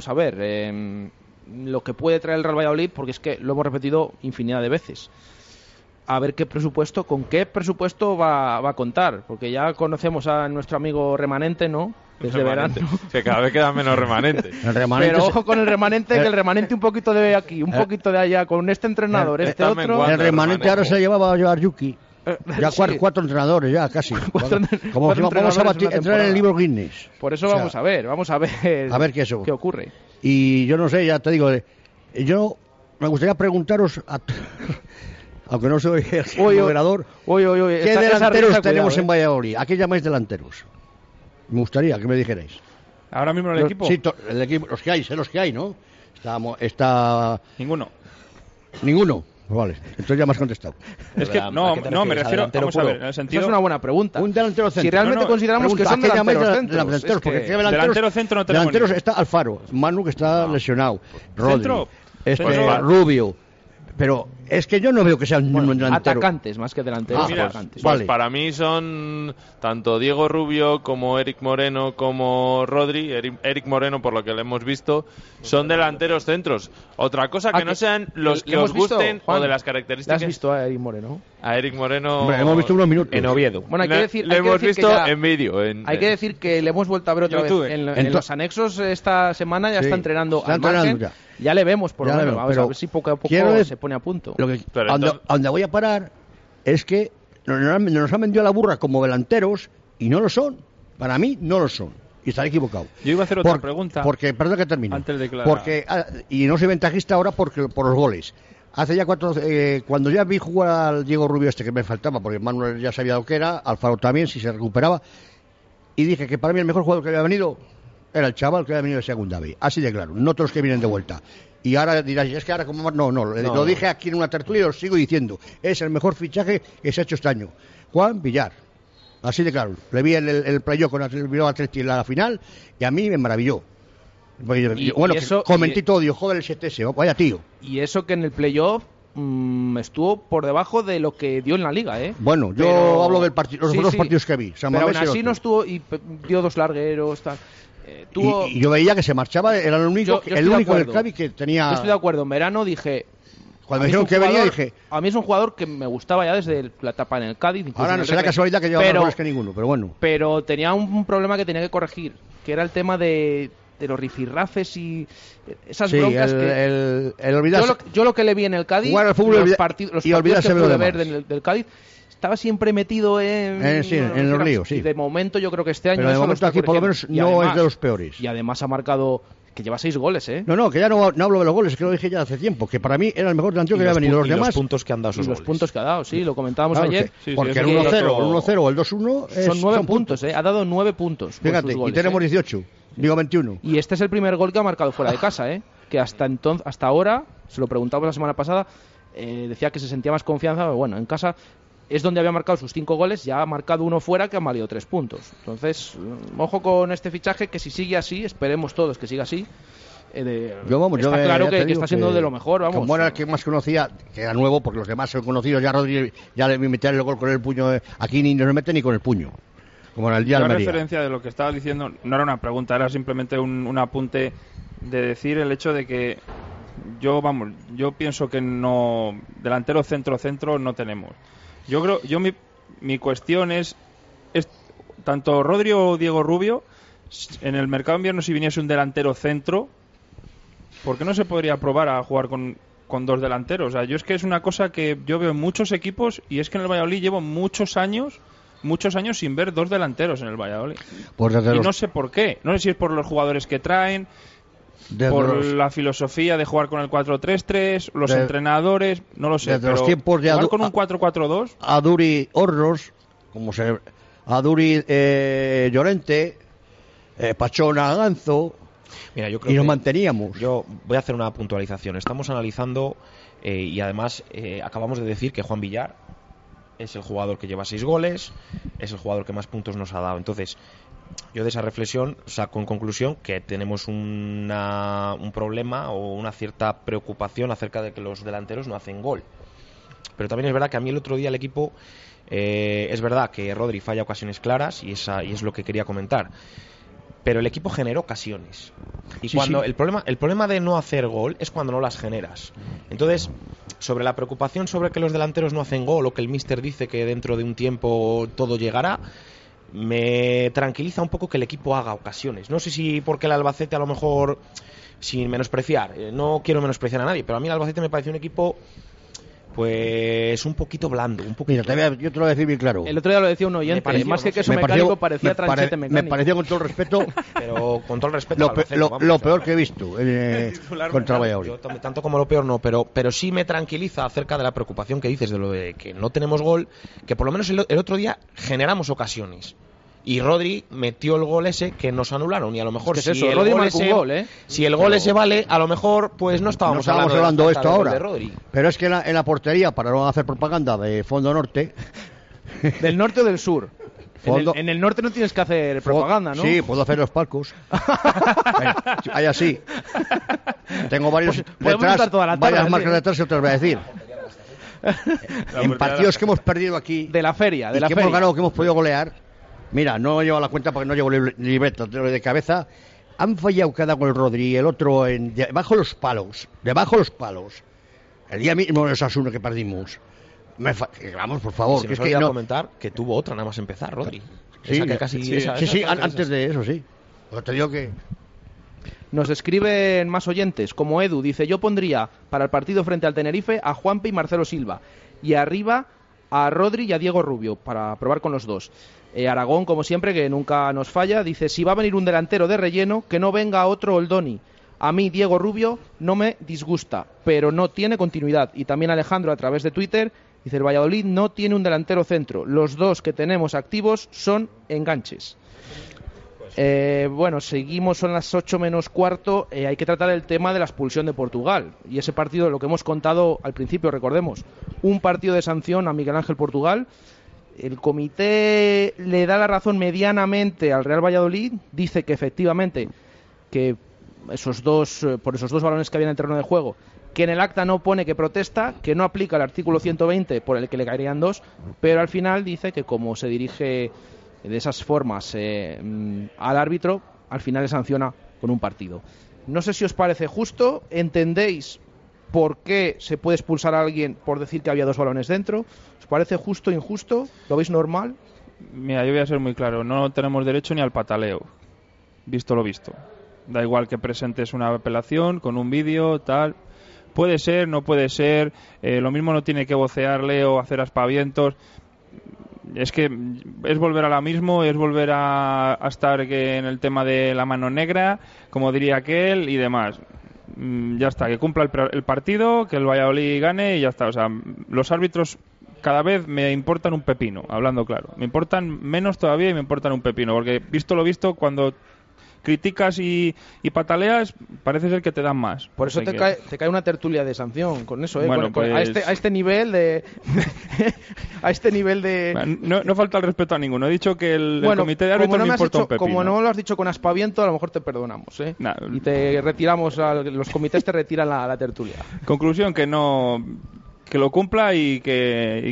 lo que puede traer el Real Valladolid, porque es que lo hemos repetido infinidad de veces. A ver con qué presupuesto va a contar, porque ya conocemos a nuestro amigo remanente, ¿no? Desde verano. Que cada vez queda menos remanente. Pero ojo con el remanente, que el remanente un poquito de aquí, un poquito de allá, con este entrenador, este otro. El remanente ahora se llevaba a llevar Yuki. Ya sí. cuatro entrenadores, ya casi. Como si vamos a entrar en el libro Guinness. Por eso vamos a ver qué ocurre. Y yo no sé, ya te digo, yo me gustaría preguntaros aunque no soy el moderador, ¿qué delanteros tenemos en Valladolid? ¿A qué llamáis delanteros? Me gustaría que me dijerais. ¿Ahora mismo en el equipo? Sí, el equipo, los que hay, ¿no? Está... Ninguno. Vale, entonces ya me has contestado. Es que no me refiero, vamos a ver, en el sentido... Esa es una buena pregunta. Un delantero centro. Si realmente consideramos que son delanteros centros. Porque delantero centro no tenemos. Delanteros está Alfaro, Manu, que está lesionado, Rodri, Rubio. Pero es que yo no veo que sean un delantero. Atacantes más que delanteros. Pues para mí son tanto Diego Rubio como Eric Moreno como Rodri. Eric Moreno, por lo que le hemos visto, son delanteros centros. Otra cosa que no sean los que os gusten, Juan, o de las características. ¿Le has visto a Eric Moreno? A Eric Moreno. Hombre, hemos visto unos minutos en Oviedo. Bueno, hay que decir, le hemos visto en vídeo. Hay que decir que le hemos vuelto a ver otra vez en los anexos esta semana. Ya está entrenando al margen. Ya le vemos, por lo menos. Vamos a ver si poco a poco se pone a punto. Donde voy a parar es que nos han vendido a la burra como delanteros y no lo son. Para mí no lo son. Y estaré equivocado. Yo iba a hacer otra pregunta. Perdón que termine. Antes de declarar. Y no soy ventajista ahora por los goles. Hace ya cuando ya vi jugar al Diego Rubio que me faltaba, porque Manuel ya sabía lo que era, Alfaro también, si se recuperaba, y dije que para mí el mejor jugador que había venido era el chaval que había venido de segunda B. Así de claro, no todos los que vienen de vuelta. Y ahora dirás, es que ahora como... No, lo dije aquí en una tertulia y lo sigo diciendo. Es el mejor fichaje que se ha hecho este año. Juan Villar. Así de claro. Le vi el playoff con el Bilbao Athletic en la final y a mí me maravilló. Comenté todo, digo, joder el 7S, vaya tío. Y eso que en el playoff estuvo por debajo de lo que dio en la liga, Bueno, yo hablo del los dos partidos que vi. Pero aún así no estuvo y dio dos largueros, tal. Y yo veía que se marchaba, era el único del Cádiz que tenía... Yo estoy de acuerdo, en verano dije... Cuando me dijeron que venía dije... A mí es un jugador que me gustaba ya desde la etapa en el Cádiz. Ahora no será casualidad que lleva más goles que ninguno, pero bueno. Pero tenía un problema que tenía que corregir, que era el tema de los rifirrafes y esas broncas el olvidarse. Yo lo que le vi en el Cádiz, jugar al fútbol los partidos que pude ver del Cádiz, estaba siempre metido en los líos, sí. Y de momento yo creo que este año... Pero de momento aquí por lo menos no es de los peores. Y además ha marcado... Que lleva 6 goles, No, que ya no hablo de los goles, que lo dije ya hace tiempo, que para mí era el mejor delantero que había venido. Los demás... los puntos que han dado esos goles. Los puntos que ha dado, sí, lo comentábamos ayer. Porque el 1-0 o el 2-1... Son 9 puntos, Ha dado 9 puntos. Fíjate, goles, y tenemos 18, digo 21. Y este es el primer gol que ha marcado fuera de casa, Que hasta ahora, se lo preguntamos la semana pasada, decía que se sentía más confianza, pero bueno, en casa... Es donde había marcado sus 5 goles, ya ha marcado uno fuera que han valido 3 puntos. Entonces, ojo con este fichaje, que si sigue así, esperemos todos que siga así. Está claro que está siendo de lo mejor, vamos. Como era el que más conocía, que era nuevo, porque los demás son conocidos, ya Rodri ya le metía el gol con el puño, aquí ni nos mete ni con el puño. Como en el día de Almería. La referencia de lo que estaba diciendo no era una pregunta, era simplemente un apunte de decir el hecho de que yo pienso que no, delantero centro no tenemos. Mi cuestión es tanto Rodri o Diego Rubio, en el mercado de invierno, si viniese un delantero centro, ¿por qué no se podría probar a jugar con dos delanteros? O sea, yo es que es una cosa que yo veo en muchos equipos, y es que en el Valladolid llevo muchos años sin ver dos delanteros en el Valladolid. Pues y no sé por qué. No sé si es por los jugadores que traen. por la filosofía de jugar con el 4-3-3, los entrenadores, no lo sé. Desde los tiempos de jugar con un 4-4-2. Aduri Hornos, Aduri Llorente, Pachona Ganzo. Mira, yo creo y nos manteníamos. Yo voy a hacer una puntualización. Estamos analizando y además acabamos de decir que Juan Villar es el jugador que lleva 6 goles, es el jugador que más puntos nos ha dado. Entonces, yo de esa reflexión saco en conclusión que tenemos un problema o una cierta preocupación acerca de que los delanteros no hacen gol. Pero también es verdad que a mí el otro día el equipo, es verdad que Rodri falla ocasiones claras y es lo que quería comentar. Pero el equipo generó ocasiones. Y cuando el problema de no hacer gol es cuando no las generas. Entonces, sobre la preocupación sobre que los delanteros no hacen gol o que el míster dice que dentro de un tiempo todo llegará, me tranquiliza un poco que el equipo haga ocasiones. No sé si porque el Albacete a lo mejor, sin menospreciar, no quiero menospreciar a nadie, pero a mí el Albacete me parece un equipo pues un poquito blando, un poquito. Mira, yo te lo voy a decir bien claro. El otro día lo decía un oyente, más que queso mecánico parecía tranchete mecánico. Me pareció, con todo el respeto, pero con todo el respeto lo peor que he visto contra Valladolid. Yo tanto como lo peor no, pero sí me tranquiliza acerca de la preocupación que dices de lo de que no tenemos gol, que por lo menos el otro día generamos ocasiones. Y Rodri metió el gol ese que nos anularon. Y a lo mejor si el gol ese vale, a lo mejor pues no estábamos hablando de esto ahora. De Rodri. Pero es que en la portería, para no hacer propaganda de Fondo Norte... ¿Del norte o del sur? En el norte no tienes que hacer propaganda, ¿no? Sí, puedo hacer los palcos. Hay así. Tengo varios detrás, varias marcas detrás y otras voy a decir. En partidos que hemos perdido aquí... De la feria, hemos ganado, que hemos podido golear... Mira, no llevo la cuenta porque no llevo libreta de cabeza. Han fallado cada gol Rodri, el otro debajo de los palos. El día mismo de Osasuna que perdimos. Vamos, por favor. Que es que no comentar que tuvo otra nada más empezar, Rodri. Sí, antes de eso, sí. Pero te digo que... Nos escriben más oyentes, como Edu, dice: yo pondría para el partido frente al Tenerife a Juanpe y Marcelo Silva. Y arriba a Rodri y a Diego Rubio, para probar con los dos. Aragón, como siempre, que nunca nos falla, dice: si va a venir un delantero de relleno, que no venga otro Oldoni. A mí Diego Rubio no me disgusta, pero no tiene continuidad. Y también Alejandro, a través de Twitter, dice: el Valladolid no tiene un delantero centro. Los dos que tenemos activos son enganches. Bueno, seguimos, son las 8 menos cuarto. Hay que tratar el tema de la expulsión de Portugal. Y ese partido, lo que hemos contado al principio, recordemos, un partido de sanción a Miguel Ángel Portugal. El comité le da la razón medianamente al Real Valladolid, dice que efectivamente que por esos dos balones que había en el terreno de juego, que en el acta no pone que protesta, que no aplica el artículo 120 por el que le caerían 2, pero al final dice que como se dirige de esas formas al árbitro, al final le sanciona con un partido. No sé si os parece justo, ¿entendéis por qué se puede expulsar a alguien por decir que había 2 balones dentro? ¿Os parece justo o injusto? ¿Lo veis normal? Mira, yo voy a ser muy claro, no tenemos derecho ni al pataleo, visto lo visto. Da igual que presentes una apelación con un vídeo, tal. Puede ser, no puede ser, lo mismo no tiene que vocearle o hacer aspavientos. Es que es volver a lo mismo, es volver a estar en el tema de la mano negra, como diría aquel, y demás. Ya está, que cumpla el partido, que el Valladolid gane y ya está. O sea, los árbitros cada vez me importan un pepino, hablando claro. Me importan menos todavía y me importan un pepino, porque visto lo visto, cuando criticas y pataleas, parece ser que te dan más. Por eso te cae una tertulia de sanción con eso, Bueno, pues... a este nivel de a este nivel de no falta el respeto a ninguno. He dicho que el comité de árbitros me importa un pepino. Como no lo has dicho con aspaviento, a lo mejor te perdonamos, y te retiramos, los comités te retiran la tertulia. Conclusión, que lo cumpla y que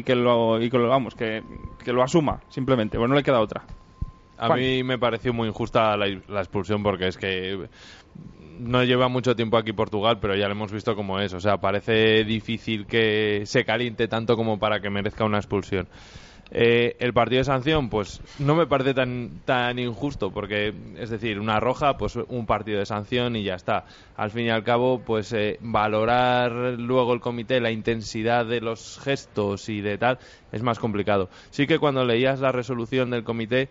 lo asuma, simplemente. Bueno, no le queda otra. A mí me pareció muy injusta la expulsión, porque es que no lleva mucho tiempo aquí Portugal, pero ya lo hemos visto cómo es. O sea, parece difícil que se caliente tanto como para que merezca una expulsión. El partido de sanción, pues no me parece tan injusto, porque, es decir, una roja, pues un partido de sanción y ya está. Al fin y al cabo, pues valorar luego el comité la intensidad de los gestos y de tal es más complicado. Sí que cuando leías la resolución del comité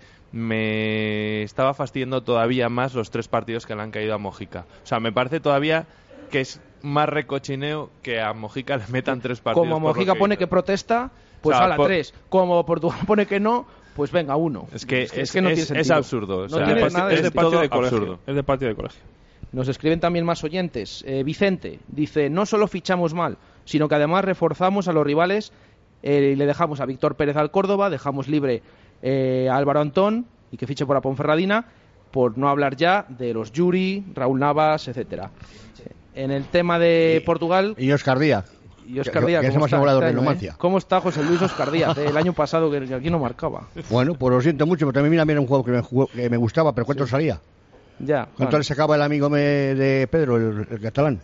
me estaba fastidiando todavía más los 3 partidos que le han caído a Mojica. O sea, me parece todavía que es más recochineo que a Mojica le metan 3 partidos. Como Mojica pone que protesta, pues a la 3. Como Portugal pone que no, pues venga, 1. Es que no tiene sentido. Es absurdo. O sea, no tiene nada es de patio de colegio. Absurdo. Es de patio de colegio. Nos escriben también más oyentes. Vicente dice, no solo fichamos mal, sino que además reforzamos a los rivales y le dejamos a Víctor Pérez al Córdoba, dejamos libre a Álvaro Antón y que fiche por la Ponferradina, por no hablar ya de los Yuri, Raúl Navas, etcétera. En el tema de Portugal... Y Óscar Díaz. Y Óscar Díaz, que es el más volador de Numancia. ¿Cómo está José Luis Óscar Díaz? El año pasado que aquí no marcaba. Bueno, pues lo siento mucho, pero también era un juego que me gustaba, pero ¿cuánto salía? Ya. ¿Cuánto le sacaba el amigo de Pedro, el catalán?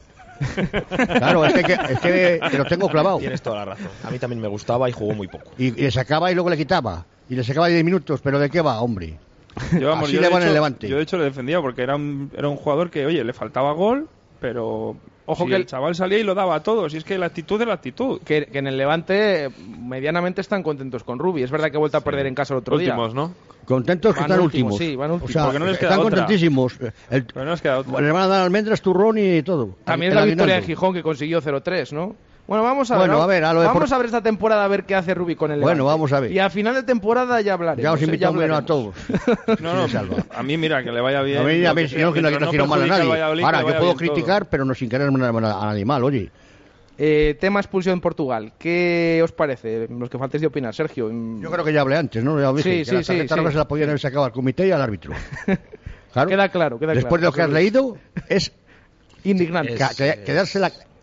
Claro, es que lo tengo clavado. Tienes toda la razón. A mí también me gustaba y jugó muy poco. Y le sacaba y luego le quitaba. Y le sacaba 10 minutos, pero ¿de qué va, hombre? Así le va en el Levante. Yo de hecho le defendía porque era un jugador que, oye, le faltaba gol, pero... Ojo, que el chaval salía y lo daba a todos. Y es que la actitud es la actitud. Que en el Levante medianamente están contentos con Rubi. Es verdad que ha vuelto a perder en casa el otro día. Últimos, ¿no? Contentos que están últimos. Sí, van últimos. O sea, porque no les queda están otra. contentísimos. Pero no les queda otra. Les van a dar almendras, turrón y todo. También es la victoria de Gijón que consiguió 0-3, ¿no? Bueno, vamos a ver esta temporada a ver qué hace Rubi con el Levante. Bueno, vamos a ver. Y a final de temporada ya hablaremos. Ya os invitamos a todos. No, a mí mira, que le vaya bien. A mí yo no quiero mal a nadie. Ahora, yo puedo criticar, pero no sin querer a nadie mal, oye. Tema expulsión en Portugal. ¿Qué os parece? Los que faltéis de opinar, Sergio. Yo creo que ya hablé antes, ¿no? Ya dije que la tarjeta roja se la podían haber sacado al comité y al árbitro. Claro. Queda claro. Después de lo que has leído, es indignante. Quedarse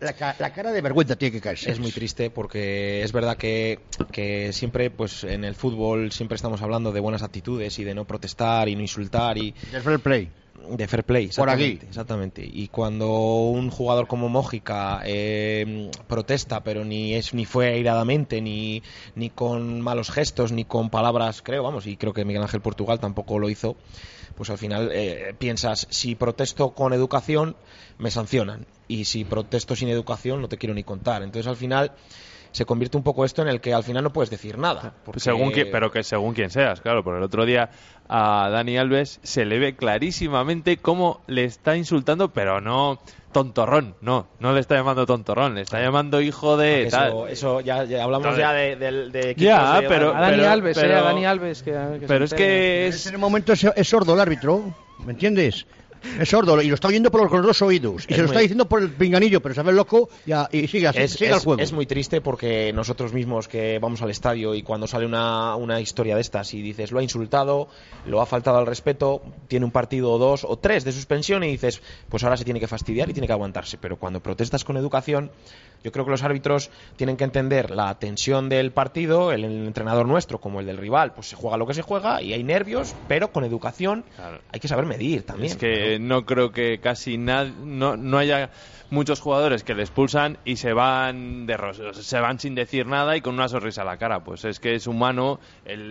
la cara de vergüenza tiene que caerse. Es muy triste porque es verdad que siempre, pues en el fútbol siempre estamos hablando de buenas actitudes y de no protestar y no insultar y del fair play. De fair play, exactamente. Por aquí. Exactamente. Y cuando un jugador como Mojica protesta, pero ni fue airadamente, ni con malos gestos, ni con palabras, y creo que Miguel Ángel Portugal tampoco lo hizo, pues al final piensas, si protesto con educación, me sancionan. Y si protesto sin educación, no te quiero ni contar. Entonces al final se convierte un poco esto en el que al final no puedes decir nada. Porque... Pero que según quien seas, claro. Por el otro día a Dani Alves se le ve clarísimamente cómo le está insultando, pero no tontorrón, no le está llamando tontorrón, le está llamando hijo de tal. Eso ya hablamos ya de ya, pero a Dani Alves, a Dani Alves que pero es que en el momento es sordo el árbitro, ¿me entiendes? Es sordo y lo está oyendo por los 2 oídos y se lo está diciendo por el pinganillo, pero se ve loco y sigue así, sigue el juego. Es muy triste porque nosotros mismos que vamos al estadio y cuando sale una historia de estas y dices lo ha insultado, lo ha faltado al respeto, tiene un partido o 2 o 3 de suspensión y dices pues ahora se tiene que fastidiar y tiene que aguantarse, pero cuando protestas con educación, yo creo que los árbitros tienen que entender la tensión del partido, el entrenador nuestro como el del rival, pues se juega lo que se juega y hay nervios, pero con educación hay que saber medir también. Es que no creo que casi no haya muchos jugadores que le expulsan y se van sin decir nada y con una sonrisa a la cara. Pues es que es humano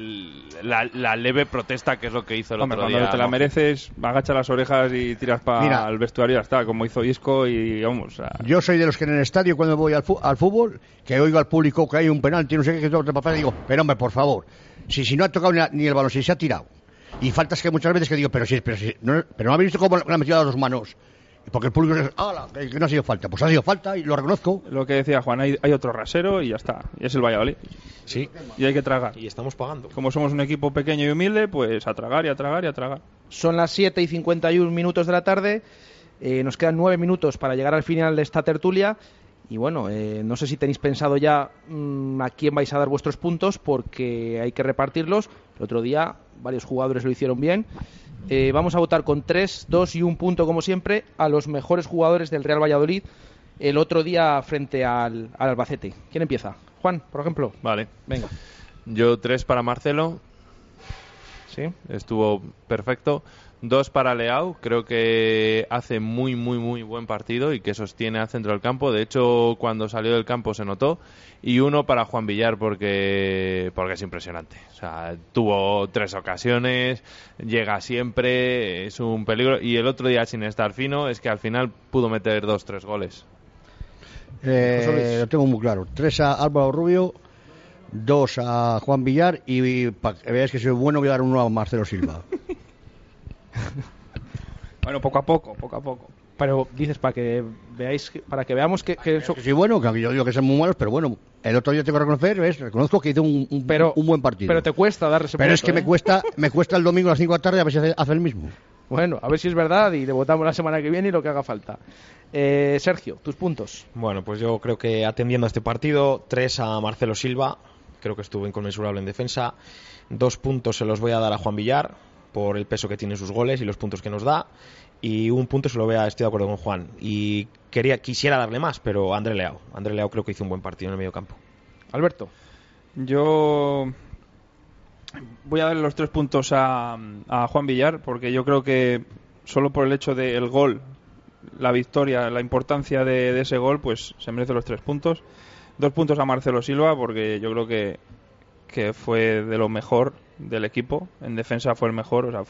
la leve protesta, que es lo que hizo el otro día. Cuando te la mereces, agacha las orejas y tiras para el vestuario y ya está, como hizo Isco y vamos. Yo soy de los que en el estadio, cuando voy al fútbol, que oigo al público que hay un penalti, no sé qué, que todo papel, digo, pero hombre, por favor, si no ha tocado ni el balón, si se ha tirado. Y faltas que muchas veces que digo, pero no habéis visto cómo le han metido a las 2 manos. Porque el público dice, que no ha sido falta. Pues ha sido falta y lo reconozco. Lo que decía Juan, hay otro rasero y ya está. Y es el Valladolid. Sí. Y hay que tragar. Y estamos pagando. Como somos un equipo pequeño y humilde, pues a tragar y a tragar y a tragar. Son las 7:51 de la tarde. Nos quedan 9 minutos para llegar al final de esta tertulia. Y bueno, no sé si tenéis pensado ya a quién vais a dar vuestros puntos, porque hay que repartirlos. El otro día varios jugadores lo hicieron bien. Vamos a votar con 3, 2 y 1 punto, como siempre, a los mejores jugadores del Real Valladolid el otro día frente al Albacete. ¿Quién empieza? Juan, por ejemplo. Vale. Venga. Yo 3 para Marcelo. Sí. Estuvo perfecto. 2 para Leao, creo que hace muy buen partido y que sostiene al centro del campo. De hecho, cuando salió del campo se notó. Y 1 para Juan Villar porque es impresionante. O sea, tuvo 3 ocasiones, llega siempre, es un peligro. Y el otro día, sin estar fino, es que al final pudo meter 2-3 goles. Lo tengo muy claro. 3 a Álvaro Rubio, 2 a Juan Villar y para que veáis que soy bueno voy a dar 1 a Marcelo Silva. Bueno, poco a poco. Pero dices para que veamos que eso... Sí, bueno, que yo digo que son muy malos, pero bueno, el otro día tengo que reconozco que hizo un buen partido. Pero te cuesta dar ese Pero punto, es que me cuesta el domingo a las 5 de la tarde a ver si hace el mismo. Bueno, a ver si es verdad y le votamos la semana que viene y lo que haga falta. Sergio, tus puntos. Bueno, pues yo creo que atendiendo a este partido, 3 a Marcelo Silva, creo que estuvo inconmensurable en defensa. 2 puntos se los voy a dar a Juan Villar por el peso que tiene sus goles y los puntos que nos da. Y 1 punto se lo voy a, estoy de acuerdo con Juan. Y quisiera darle más, pero André Leao creo que hizo un buen partido en el medio campo. Alberto. Yo voy a darle los 3 puntos a Juan Villar, porque yo creo que solo por el hecho del gol, la victoria, la importancia de ese gol, pues se merece los 3 puntos. 2 puntos a Marcelo Silva, porque yo creo que fue de lo mejor del equipo. En defensa fue el mejor, o sea,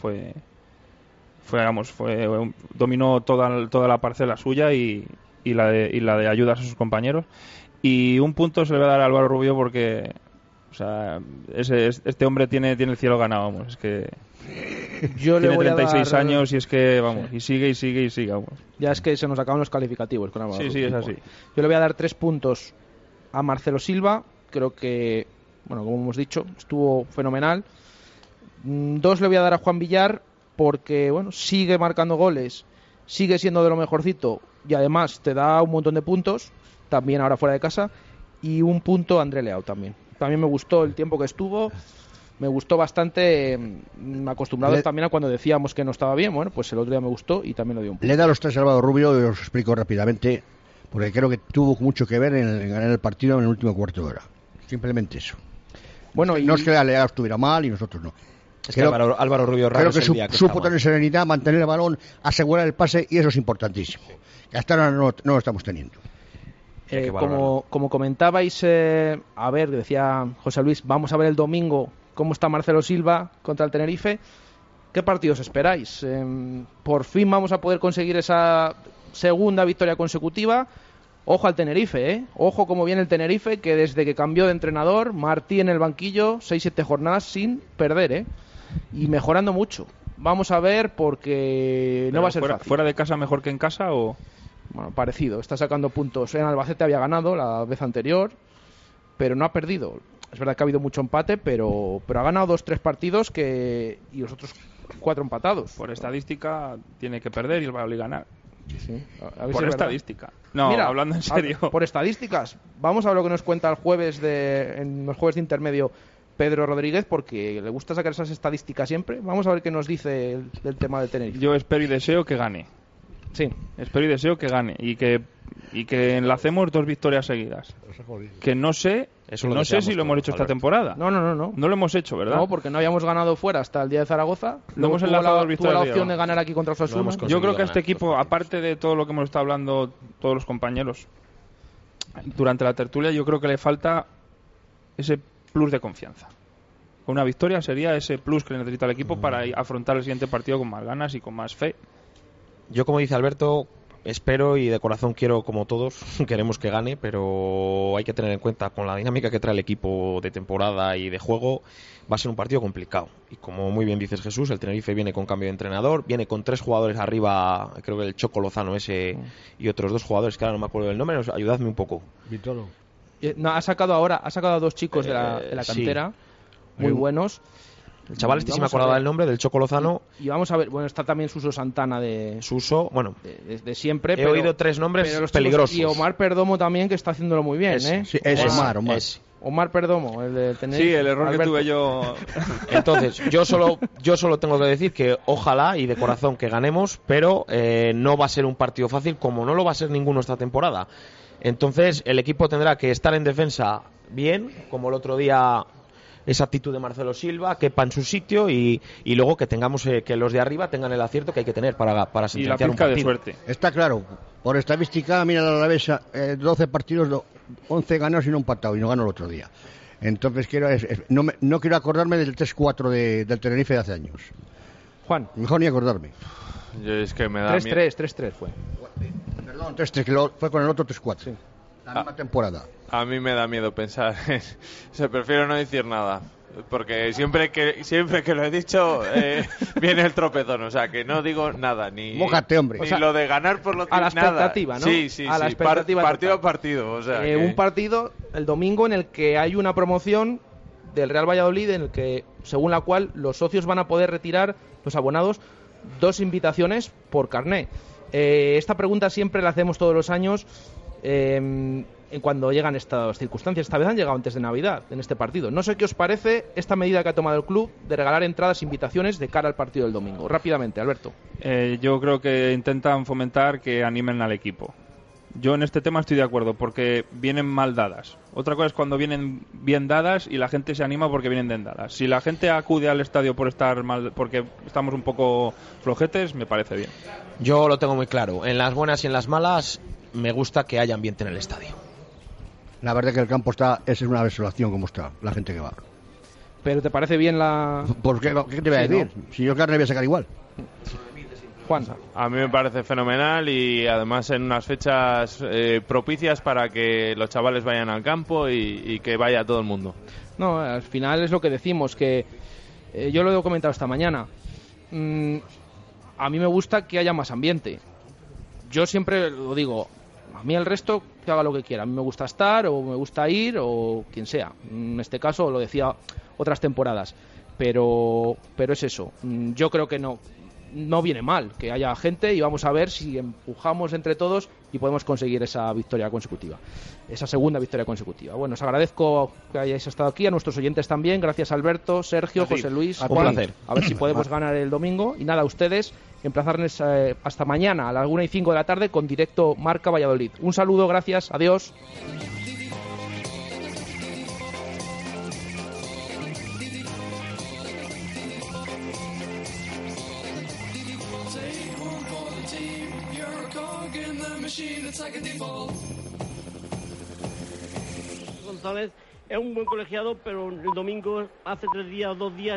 dominó toda la parcela suya y la de ayudas a sus compañeros. Y 1 punto se le va a dar a Álvaro Rubio porque, o sea, este hombre tiene el cielo ganado, vamos. Es que yo tiene le voy 36 a dar... años y es que, vamos, y sigue, vamos. Ya es que se nos acaban los calificativos con Álvaro Rubio. Sí, es así. Yo le voy a dar 3 puntos a Marcelo Silva. Creo que, bueno, como hemos dicho, estuvo fenomenal. 2 le voy a dar a Juan Villar porque, bueno, sigue marcando goles, sigue siendo de lo mejorcito y además te da un montón de puntos, también ahora fuera de casa. Y 1 punto a André Leao también. También me gustó el tiempo que estuvo, me gustó bastante, acostumbrados también a cuando decíamos que no estaba bien. Bueno, pues el otro día me gustó y también lo dio un punto. Le da los 3 a Álvaro Rubio y os explico rápidamente, porque creo que tuvo mucho que ver en ganar el partido en el último cuarto de hora. Simplemente eso. Bueno, no es que Leao estuviera mal y nosotros no. Es que Álvaro Rubio raro creo que supo tener serenidad, mantener el balón, asegurar el pase, y eso es importantísimo. Que hasta ahora no lo estamos teniendo. Como comentabais, a ver, decía José Luis, vamos a ver el domingo cómo está Marcelo Silva contra el Tenerife. ¿Qué partidos esperáis? ¿Por fin vamos a poder conseguir esa segunda victoria consecutiva? Ojo al Tenerife, ¿eh? Ojo cómo viene el Tenerife, que desde que cambió de entrenador, Martí en el banquillo, 6-7 jornadas sin perder, ¿eh? Y mejorando mucho. Vamos a ver, porque no va a ser fácil. ¿Fuera de casa mejor que en casa o...? Bueno, parecido. Está sacando puntos. En Albacete había ganado la vez anterior, pero no ha perdido. Es verdad que ha habido mucho empate, pero ha ganado 2-3 partidos y los otros 4 empatados. Por estadística tiene que perder y el Valladolid ganar. Sí. Por estadística. No, mira, hablando en serio. Por estadísticas. Vamos a ver lo que nos cuenta en los jueves de intermedio Pedro Rodríguez, porque le gusta sacar esas estadísticas siempre. Vamos a ver qué nos dice del tema del Tenerife. Yo espero y deseo que gane. Sí. Espero y deseo que gane y que enlacemos 2 victorias seguidas. Que no sé si lo hemos hecho esta temporada. No. No lo hemos hecho, ¿verdad? No, porque no habíamos ganado fuera hasta el día de Zaragoza. No hemos enlazado 2 victorias. Tuvo la opción de ganar aquí contra Osasuna. Yo creo que este equipo, aparte de todo lo que hemos estado hablando todos los compañeros durante la tertulia, yo creo que le falta ese plus de confianza. Una victoria sería ese plus que necesita el equipo para afrontar el siguiente partido con más ganas y con más fe. Yo, como dice Alberto, espero y de corazón quiero, como todos, queremos que gane, pero hay que tener en cuenta, con la dinámica que trae el equipo de temporada y de juego, va a ser un partido complicado. Y como muy bien dices, Jesús, el Tenerife viene con cambio de entrenador, viene con 3 jugadores arriba, creo que el Choco Lozano ese y otros 2 jugadores que ahora no me acuerdo del nombre, ayudadme un poco. Vitolo. No, ha sacado a 2 chicos de la cantera, sí, muy buenos. El chaval sí me acordaba del nombre, del Choco Lozano. Y vamos a ver, bueno, está también Suso Santana de siempre. He oído 3 nombres peligrosos. Y Omar Perdomo también, que está haciéndolo muy bien, ¿eh? Sí, es Omar. Omar Perdomo, el de Tenerife. Sí, el error Alberto. Que tuve yo. Entonces, yo solo tengo que decir que ojalá y de corazón que ganemos, pero no va a ser un partido fácil, como no lo va a ser ninguno esta temporada. Entonces, el equipo tendrá que estar en defensa bien, como el otro día esa actitud de Marcelo Silva, quepa en su sitio y luego que tengamos que los de arriba tengan el acierto que hay que tener para sentenciar un partido. De suerte. Está claro, por estadística, mira la Alavés, 12 partidos, 11 ganados y no empatado, y no ganó el otro día. Entonces no quiero acordarme del 3-4 del Tenerife de hace años. Juan. Mejor ni acordarme. Yo es que me da 3-3 fue. Perdón, 3-3, que fue con el otro 3-4. Sí. La misma temporada. A mí me da miedo pensar. Prefiero no decir nada. Porque siempre que lo he dicho viene el tropezón, o sea que no digo nada ni. Mójate, hombre. Ni o sea, lo de ganar por lo que a la nada. expectativa, ¿no? Sí. A la expectativa partido a partido, o sea. Un partido el domingo en el que hay una promoción del Real Valladolid en el que, según la cual los socios van a poder retirar, los abonados, 2 invitaciones por carné. Esta pregunta siempre la hacemos todos los años. Cuando llegan estas circunstancias. Esta vez han llegado antes de Navidad en este partido. No sé qué os parece esta medida que ha tomado el club de regalar entradas e invitaciones de cara al partido del domingo. Rápidamente, Alberto. Yo creo que intentan fomentar que animen al equipo. Yo en este tema estoy de acuerdo porque vienen mal dadas. Otra cosa es cuando vienen bien dadas y la gente se anima porque vienen bien dadas. Si la gente acude al estadio por estar mal, porque estamos un poco flojetes, me parece bien. Yo lo tengo muy claro. En las buenas y en las malas me gusta que haya ambiente en el estadio. La verdad es que el campo es una desolación como está, la gente que va. ¿Pero te parece bien la...? ¿Por qué? ¿Qué te voy a decir? ¿No? Si yo carne voy a sacar igual. Juan. A mí me parece fenomenal y además en unas fechas propicias para que los chavales vayan al campo y que vaya todo el mundo. No, al final es lo que decimos, que yo lo he comentado esta mañana. A mí me gusta que haya más ambiente. Yo siempre lo digo, a mí el resto que haga lo que quiera. A mí me gusta estar o me gusta ir o quien sea. En este caso lo decía otras temporadas. Pero es eso. Yo creo que no viene mal que haya gente y vamos a ver si empujamos entre todos y podemos conseguir esa victoria consecutiva, esa segunda victoria consecutiva. Bueno, os agradezco que hayáis estado aquí, a nuestros oyentes también. Gracias Alberto, Sergio, José Luis, Juan. Un placer. A ver si podemos ganar el domingo. Y nada, a ustedes, emplazarles hasta mañana a las 1:05 de la tarde con directo Marca Valladolid. Un saludo, gracias, adiós. González es un buen colegiado, pero el domingo, hace 3 días o 2 días,